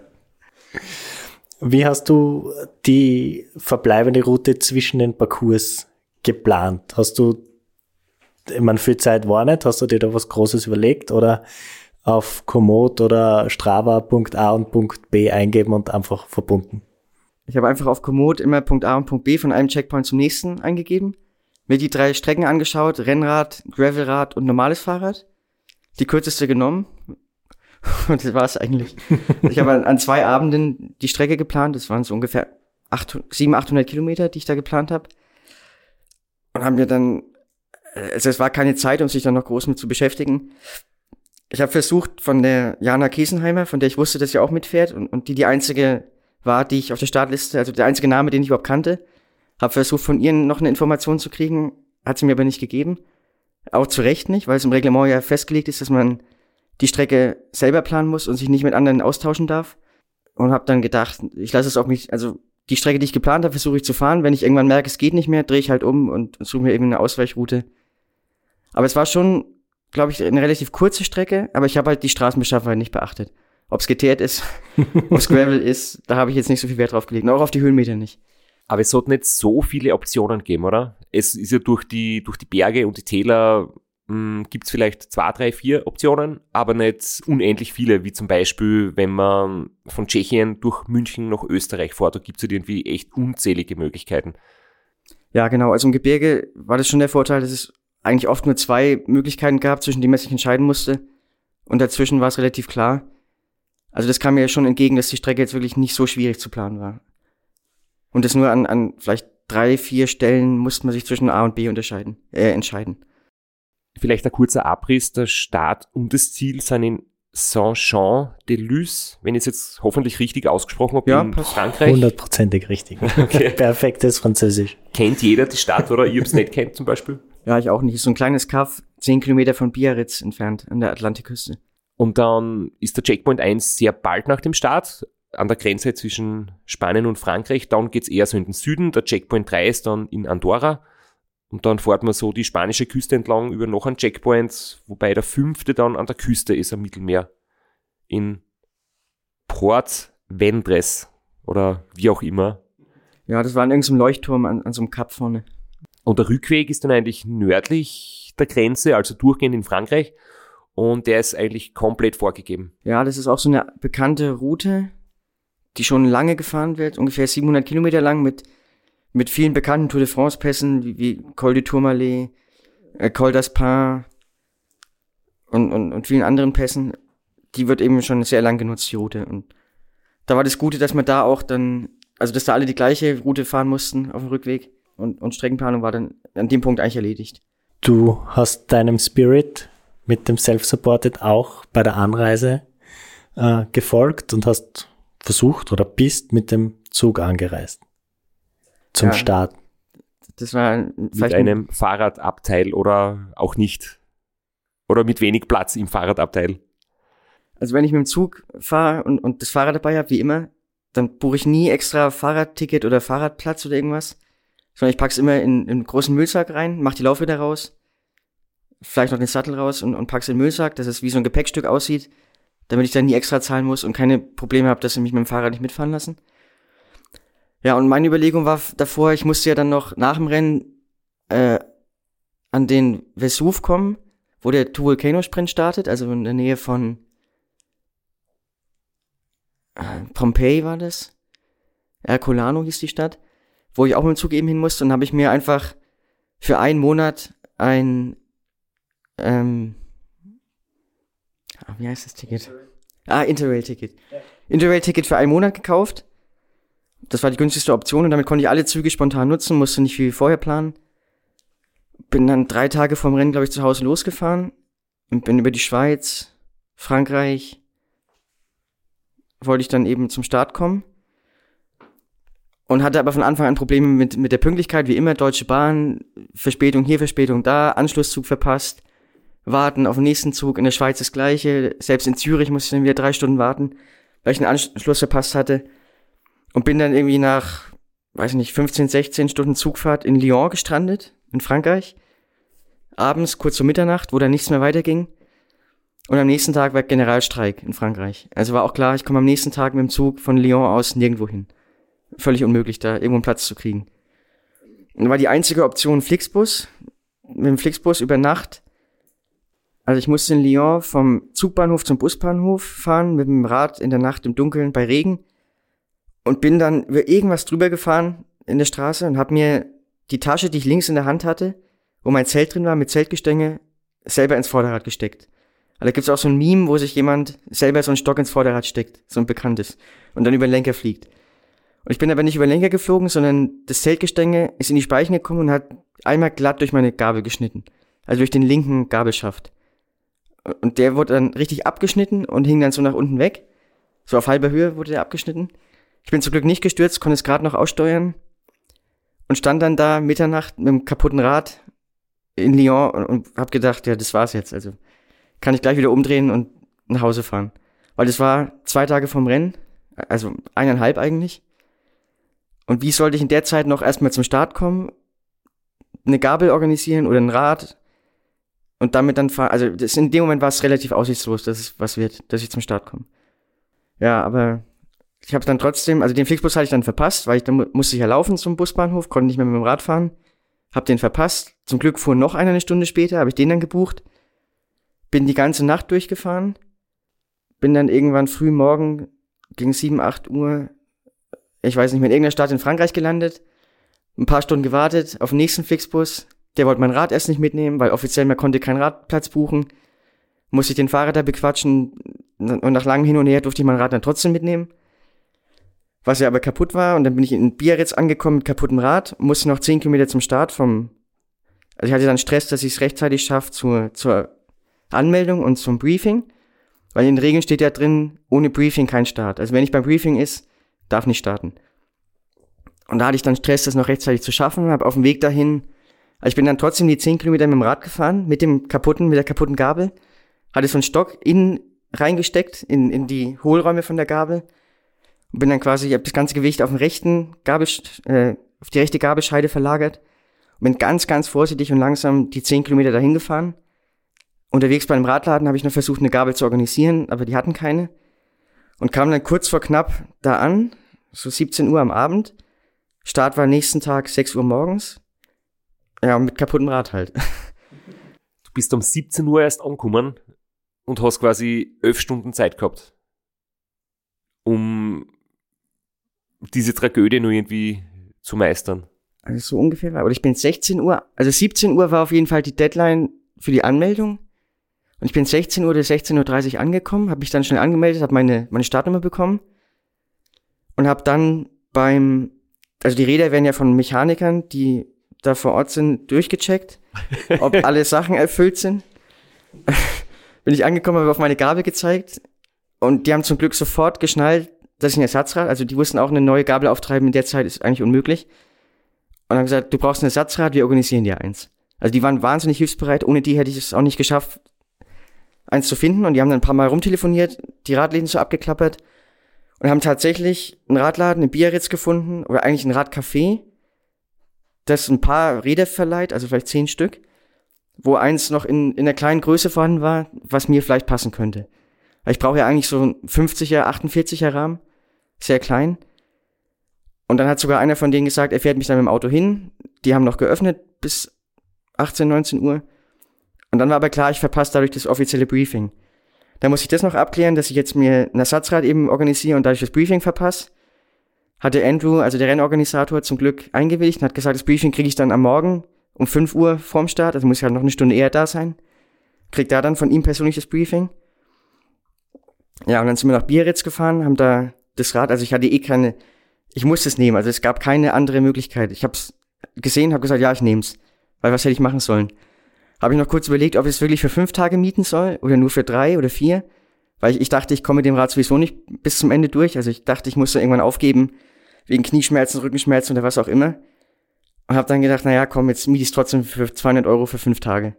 Wie hast du die verbleibende Route zwischen den Parcours geplant? Hast du, ich meine, viel Zeit war nicht, hast du dir da was Großes überlegt oder auf Komoot oder Strava Punkt A und Punkt B eingeben und einfach verbunden? Ich habe einfach auf Komoot immer Punkt A und Punkt B von einem Checkpoint zum nächsten eingegeben, mir die 3 Strecken angeschaut, Rennrad, Gravelrad und normales Fahrrad, die kürzeste genommen und das war's eigentlich. Ich habe an 2 Abenden die Strecke geplant, das waren so ungefähr 700-800 Kilometer, die ich da geplant habe und haben mir dann, also es war keine Zeit, um sich dann noch groß mit zu beschäftigen. Ich habe versucht, von der Jana Kiesenheimer, von der ich wusste, dass sie auch mitfährt und die einzige war, die ich auf der Startliste, also der einzige Name, den ich überhaupt kannte, habe versucht, von ihr noch eine Information zu kriegen, hat sie mir aber nicht gegeben. Auch zu Recht nicht, weil es im Reglement ja festgelegt ist, dass man die Strecke selber planen muss und sich nicht mit anderen austauschen darf. Und habe dann gedacht, ich lasse es auf mich, also die Strecke, die ich geplant habe, versuche ich zu fahren. Wenn ich irgendwann merke, es geht nicht mehr, drehe ich halt um und suche mir irgendeine Ausweichroute. Aber es war schon, glaube ich, eine relativ kurze Strecke, aber ich habe halt die Straßenbeschaffenheit nicht beachtet. Ob es geteert ist, ob es Gravel ist, da habe ich jetzt nicht so viel Wert drauf gelegt. Und auch auf die Höhenmeter nicht. Aber es sollte nicht so viele Optionen geben, oder? Es ist ja durch die Berge und die Täler gibt es vielleicht 2, 3, 4 Optionen, aber nicht unendlich viele, wie zum Beispiel, wenn man von Tschechien durch München nach Österreich fährt, da gibt es halt irgendwie echt unzählige Möglichkeiten. Ja, genau. Also im Gebirge war das schon der Vorteil, dass es eigentlich oft nur 2 Möglichkeiten gab, zwischen denen man sich entscheiden musste. Und dazwischen war es relativ klar. Also das kam mir schon entgegen, dass die Strecke jetzt wirklich nicht so schwierig zu planen war. Und das nur an vielleicht 3, 4 Stellen musste man sich zwischen A und B entscheiden. Vielleicht ein kurzer Abriss. Der Start und das Ziel sind in Saint-Jean-de-Luz, wenn ich es jetzt hoffentlich richtig ausgesprochen habe, ja, in Frankreich. 100%ig richtig. Okay. Perfektes Französisch. Kennt jeder die Stadt oder ich habe es nicht kennt zum Beispiel? Ja, ich auch nicht. Ist so ein kleines Kaff, 10 Kilometer von Biarritz entfernt, an der Atlantikküste. Und dann ist der Checkpoint 1 sehr bald nach dem Start, an der Grenze zwischen Spanien und Frankreich. Dann geht's eher so in den Süden. Der Checkpoint 3 ist dann in Andorra. Und dann fährt man so die spanische Küste entlang über noch einen Checkpoint, wobei der 5. dann an der Küste ist am Mittelmeer. In Port Vendres oder wie auch immer. Ja, das war an irgendeinem Leuchtturm an so einem Kap vorne. Und der Rückweg ist dann eigentlich nördlich der Grenze, also durchgehend in Frankreich. Und der ist eigentlich komplett vorgegeben. Ja, das ist auch so eine bekannte Route, die schon lange gefahren wird, ungefähr 700 Kilometer lang mit vielen bekannten Tour de France-Pässen, wie Col du Tourmalet, Col d'Aspin und vielen anderen Pässen. Die wird eben schon sehr lang genutzt, die Route. Und da war das Gute, dass man da auch dann, also dass da alle die gleiche Route fahren mussten auf dem Rückweg. Und Streckenplanung war dann an dem Punkt eigentlich erledigt. Du hast deinem Spirit mit dem Self-Supported auch bei der Anreise gefolgt und hast versucht oder bist mit dem Zug angereist. Zum Start. Das war mit einem Fahrradabteil oder auch nicht. Oder mit wenig Platz im Fahrradabteil. Also wenn ich mit dem Zug fahre und das Fahrrad dabei habe, wie immer, dann buche ich nie extra Fahrradticket oder Fahrradplatz oder irgendwas. Sondern ich pack's immer in einen großen Müllsack rein, mach die Laufräder raus, vielleicht noch den Sattel raus und pack's in den Müllsack, dass es wie so ein Gepäckstück aussieht, damit ich dann nie extra zahlen muss und keine Probleme habe, dass sie mich mit dem Fahrrad nicht mitfahren lassen. Ja, und meine Überlegung war davor, ich musste ja dann noch nach dem Rennen an den Vesuv kommen, wo der Two Volcano Sprint startet, also in der Nähe von Pompeii war das. Ercolano hieß die Stadt, wo ich auch mit dem Zug eben hin musste. Und habe ich mir einfach für einen Monat ein wie heißt das Ticket? Interrail-Ticket. Interrail-Ticket für einen Monat gekauft. Das war die günstigste Option und damit konnte ich alle Züge spontan nutzen, musste nicht viel vorher planen. Bin dann 3 Tage vorm Rennen, glaube ich, zu Hause losgefahren und bin über die Schweiz, Frankreich wollte ich dann eben zum Start kommen und hatte aber von Anfang an Probleme mit der Pünktlichkeit, wie immer, Deutsche Bahn, Verspätung hier, Verspätung da, Anschlusszug verpasst, warten auf den nächsten Zug, in der Schweiz das Gleiche, selbst in Zürich musste ich dann wieder 3 Stunden warten, weil ich einen Anschluss verpasst hatte und bin dann irgendwie nach, 15, 16 Stunden Zugfahrt in Lyon gestrandet, in Frankreich, abends kurz vor Mitternacht, wo dann nichts mehr weiterging. Und am nächsten Tag war Generalstreik in Frankreich. Also war auch klar, ich komme am nächsten Tag mit dem Zug von Lyon aus nirgendwo hin. Völlig unmöglich, da irgendwo einen Platz zu kriegen. Und war die einzige Option Flixbus. Mit dem Flixbus über Nacht. Also ich musste in Lyon vom Zugbahnhof zum Busbahnhof fahren, mit dem Rad in der Nacht im Dunkeln bei Regen. Und bin dann über irgendwas drüber gefahren in der Straße und habe mir die Tasche, die ich links in der Hand hatte, wo mein Zelt drin war, mit Zeltgestänge, selber ins Vorderrad gesteckt. Da gibt's auch so ein Meme, wo sich jemand selber so einen Stock ins Vorderrad steckt, so ein bekanntes, und dann über den Lenker fliegt. Und ich bin aber nicht über den Lenker geflogen, sondern das Zeltgestänge ist in die Speichen gekommen und hat einmal glatt durch meine Gabel geschnitten. Also durch den linken Gabelschaft. Und der wurde dann richtig abgeschnitten und hing dann so nach unten weg. So auf halber Höhe wurde der abgeschnitten. Ich bin zum Glück nicht gestürzt, konnte es gerade noch aussteuern und stand dann da Mitternacht mit einem kaputten Rad in Lyon und hab gedacht, ja, das war's jetzt. Also kann ich gleich wieder umdrehen und nach Hause fahren. Weil das war 2 Tage vorm Rennen, also 1,5 eigentlich. Und wie sollte ich in der Zeit noch erstmal zum Start kommen, eine Gabel organisieren oder ein Rad und damit dann fahren? Also in dem Moment war es relativ aussichtslos, dass es was wird, dass ich zum Start komme. Ja, aber ich habe dann trotzdem, also den Flixbus hatte ich dann verpasst, weil dann musste ich ja laufen zum Busbahnhof, konnte nicht mehr mit dem Rad fahren. Hab den verpasst. Zum Glück fuhr noch einer eine Stunde später, habe ich den dann gebucht. Bin die ganze Nacht durchgefahren. Bin dann irgendwann früh morgen gegen 7, 8 Uhr, ich weiß nicht mehr, in irgendeiner Stadt in Frankreich gelandet. Ein paar Stunden gewartet auf den nächsten Flixbus. Der wollte mein Rad erst nicht mitnehmen, weil offiziell man konnte keinen Radplatz buchen. Musste ich den Fahrer da bequatschen und nach langem Hin und Her durfte ich mein Rad dann trotzdem mitnehmen. Was ja aber kaputt war, und dann bin ich in Biarritz angekommen mit kaputtem Rad, musste noch 10 Kilometer zum Start also ich hatte dann Stress, dass ich es rechtzeitig schaffe zur Anmeldung und zum Briefing, weil in den Regeln steht ja drin, ohne Briefing kein Start. Also wenn ich beim Briefing ist, darf nicht starten. Und da hatte ich dann Stress, das noch rechtzeitig zu schaffen, habe auf dem Weg dahin, also ich bin dann trotzdem die 10 Kilometer mit dem Rad gefahren, mit der kaputten Gabel, hatte so einen Stock innen reingesteckt, in die Hohlräume von der Gabel, und bin dann quasi, ich habe das ganze Gewicht auf den rechten auf die rechte Gabelscheide verlagert und bin ganz, ganz vorsichtig und langsam die 10 Kilometer dahin gefahren. Unterwegs bei einem Radladen habe ich noch versucht, eine Gabel zu organisieren, aber die hatten keine. Und kam dann kurz vor knapp da an, so 17 Uhr am Abend. Start war nächsten Tag 6 Uhr morgens. Ja, mit kaputtem Rad halt. Du bist um 17 Uhr erst angekommen und hast quasi 11 Stunden Zeit gehabt, um diese Tragödie nur irgendwie zu meistern. Also so ungefähr war. Oder ich bin 16 Uhr, also 17 Uhr war auf jeden Fall die Deadline für die Anmeldung. Und ich bin 16 Uhr oder 16.30 Uhr angekommen, habe mich dann schnell angemeldet, habe meine Startnummer bekommen und habe dann also die Räder werden ja von Mechanikern, die da vor Ort sind, durchgecheckt, ob alle Sachen erfüllt sind. Bin ich angekommen, habe auf meine Gabel gezeigt und die haben zum Glück sofort geschnallt, dass ich ein Ersatzrad, also die wussten auch, eine neue Gabel auftreiben in der Zeit ist eigentlich unmöglich. Und haben gesagt, du brauchst ein Ersatzrad, wir organisieren dir eins. Also die waren wahnsinnig hilfsbereit, ohne die hätte ich es auch nicht geschafft, eins zu finden. Und die haben dann ein paar Mal rumtelefoniert, die Radläden so abgeklappert und haben tatsächlich einen Radladen in Biarritz gefunden, oder eigentlich ein Radcafé, das ein paar Räder verleiht, also vielleicht 10 Stück, wo eins noch in einer kleinen Größe vorhanden war, was mir vielleicht passen könnte. Weil ich brauche ja eigentlich so einen 50er, 48er Rahmen, sehr klein. Und dann hat sogar einer von denen gesagt, er fährt mich dann mit dem Auto hin. Die haben noch geöffnet bis 18, 19 Uhr. Und dann war aber klar, ich verpasse dadurch das offizielle Briefing. Dann muss ich das noch abklären, dass ich jetzt mir ein Ersatzrad eben organisiere und dadurch das Briefing verpasse. Hatte Andrew, also der Rennorganisator, zum Glück eingewilligt und hat gesagt, das Briefing kriege ich dann am Morgen um 5 Uhr vorm Start, also muss ich halt noch eine Stunde eher da sein. Krieg da dann von ihm persönlich das Briefing. Ja, und dann sind wir nach Biarritz gefahren, haben da das Rad, also ich hatte ich musste es nehmen, also es gab keine andere Möglichkeit. Ich habe es gesehen, habe gesagt, ja, ich nehme es, weil was hätte ich machen sollen? Habe ich noch kurz überlegt, ob ich es wirklich für 5 Tage mieten soll oder nur für 3 oder 4. weil ich dachte, ich komme mit dem Rad sowieso nicht bis zum Ende durch. Also ich dachte, ich muss dann irgendwann aufgeben, wegen Knieschmerzen, Rückenschmerzen oder was auch immer. Und habe dann gedacht, naja, komm, jetzt miete ich es trotzdem für 200 € für 5 Tage.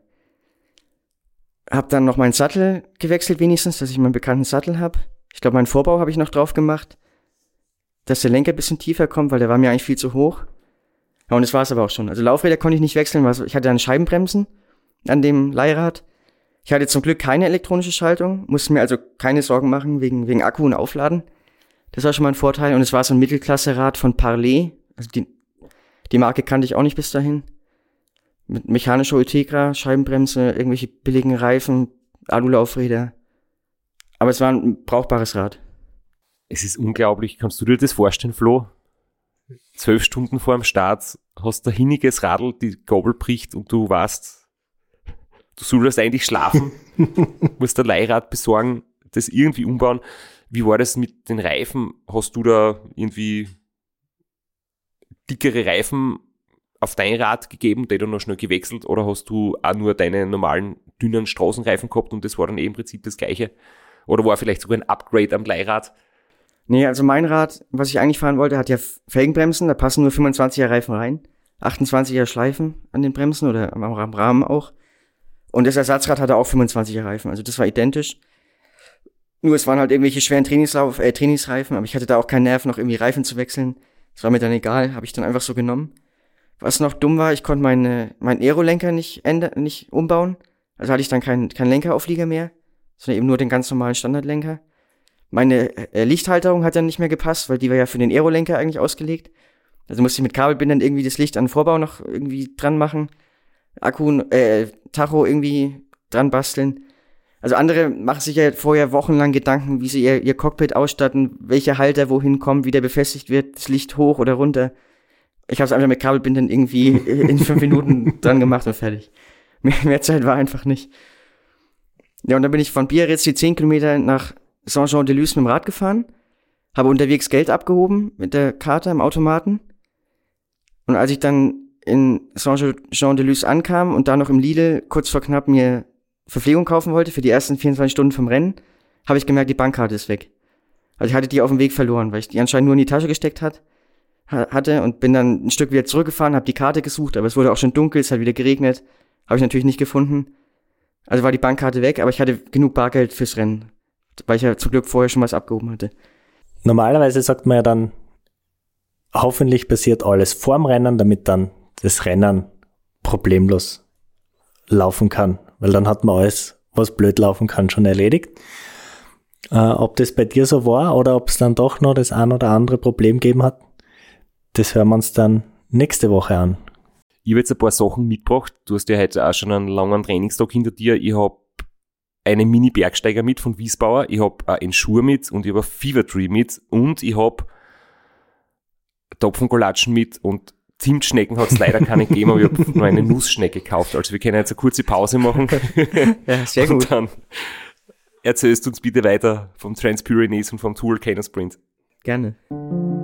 Hab dann noch meinen Sattel gewechselt wenigstens, dass ich meinen bekannten Sattel habe. Ich glaube, meinen Vorbau habe ich noch drauf gemacht, dass der Lenker ein bisschen tiefer kommt, weil der war mir eigentlich viel zu hoch. Ja, und das war es aber auch schon. Also Laufräder konnte ich nicht wechseln, weil ich hatte dann Scheibenbremsen an dem Leihrad. Ich hatte zum Glück keine elektronische Schaltung, musste mir also keine Sorgen machen wegen Akku und Aufladen. Das war schon mal ein Vorteil. Und es war so ein Mittelklasse-Rad von Parley. Also die Marke kannte ich auch nicht bis dahin. Mit mechanischer Ultegra, Scheibenbremse, irgendwelche billigen Reifen, Alulaufräder. Aber es war ein brauchbares Rad. Es ist unglaublich. Kannst du dir das vorstellen, Flo? 12 Stunden vor dem Start hast du ein hinniges Radl, die Gabel bricht und du weißt, du solltest eigentlich schlafen, musst ein Leihrad besorgen, das irgendwie umbauen. Wie war das mit den Reifen? Hast du da irgendwie dickere Reifen auf dein Rad gegeben, die dann noch schnell gewechselt, oder hast du auch nur deine normalen, dünnen Straßenreifen gehabt und das war dann im Prinzip das Gleiche? Oder war vielleicht sogar ein Upgrade am Leihrad? Nee, also mein Rad, was ich eigentlich fahren wollte, hat ja Felgenbremsen, da passen nur 25er Reifen rein, 28er Schleifen an den Bremsen oder am Rahmen auch. Und das Ersatzrad hatte auch 25er Reifen, also das war identisch. Nur es waren halt irgendwelche schweren Trainingsreifen, aber ich hatte da auch keinen Nerv, noch irgendwie Reifen zu wechseln. Das war mir dann egal, habe ich dann einfach so genommen. Was noch dumm war, ich konnte meinen Aerolenker nicht umbauen. Also hatte ich dann keinen Lenkerauflieger mehr, sondern eben nur den ganz normalen Standardlenker. Meine Lichthalterung hat dann nicht mehr gepasst, weil die war ja für den Aerolenker eigentlich ausgelegt. Also musste ich mit Kabelbindern irgendwie das Licht an den Vorbau noch irgendwie dran machen. Akku, Tacho irgendwie dran basteln. Also andere machen sich ja vorher wochenlang Gedanken, wie sie ihr Cockpit ausstatten, welcher Halter wohin kommt, wie der befestigt wird, das Licht hoch oder runter. Ich habe es einfach mit Kabelbindern irgendwie in 5 Minuten dran gemacht und fertig. Mehr Zeit war einfach nicht. Ja, und dann bin ich von Biarritz die 10 Kilometer nach Saint-Jean-de-Luz mit dem Rad gefahren, habe unterwegs Geld abgehoben mit der Karte am Automaten. Und als ich dann in Saint-Jean-de-Luz ankam und da noch im Lidl kurz vor knapp mir Verpflegung kaufen wollte für die ersten 24 Stunden vom Rennen, habe ich gemerkt, die Bankkarte ist weg. Also ich hatte die auf dem Weg verloren, weil ich die anscheinend nur in die Tasche gesteckt hatte und bin dann ein Stück wieder zurückgefahren, habe die Karte gesucht, aber es wurde auch schon dunkel, es hat wieder geregnet, habe ich natürlich nicht gefunden. Also war die Bankkarte weg, aber ich hatte genug Bargeld fürs Rennen, weil ich ja zum Glück vorher schon was abgehoben hatte. Normalerweise sagt man ja dann, hoffentlich passiert alles vorm Rennen, damit dann das Rennen problemlos laufen kann, weil dann hat man alles, was blöd laufen kann, schon erledigt. Ob das bei dir so war oder ob es dann doch noch das ein oder andere Problem gegeben hat, das hören wir uns dann nächste Woche an. Ich habe jetzt ein paar Sachen mitgebracht. Du hast ja heute auch schon einen langen Trainingstag hinter dir. Ich habe einen Mini-Bergsteiger mit von Wiesbauer, ich habe einen Schuh mit und ich habe ein Fever Tree mit und ich habe Topfenkolatschen mit und Zimtschnecken hat es leider keine gegeben, aber ich habe nur eine Nussschnecke gekauft. Also wir können jetzt eine kurze Pause machen. Ja, sehr gut. Und dann erzählst du uns bitte weiter vom Trans-Pyrenees und vom Tour Volcano Sprint. Gerne.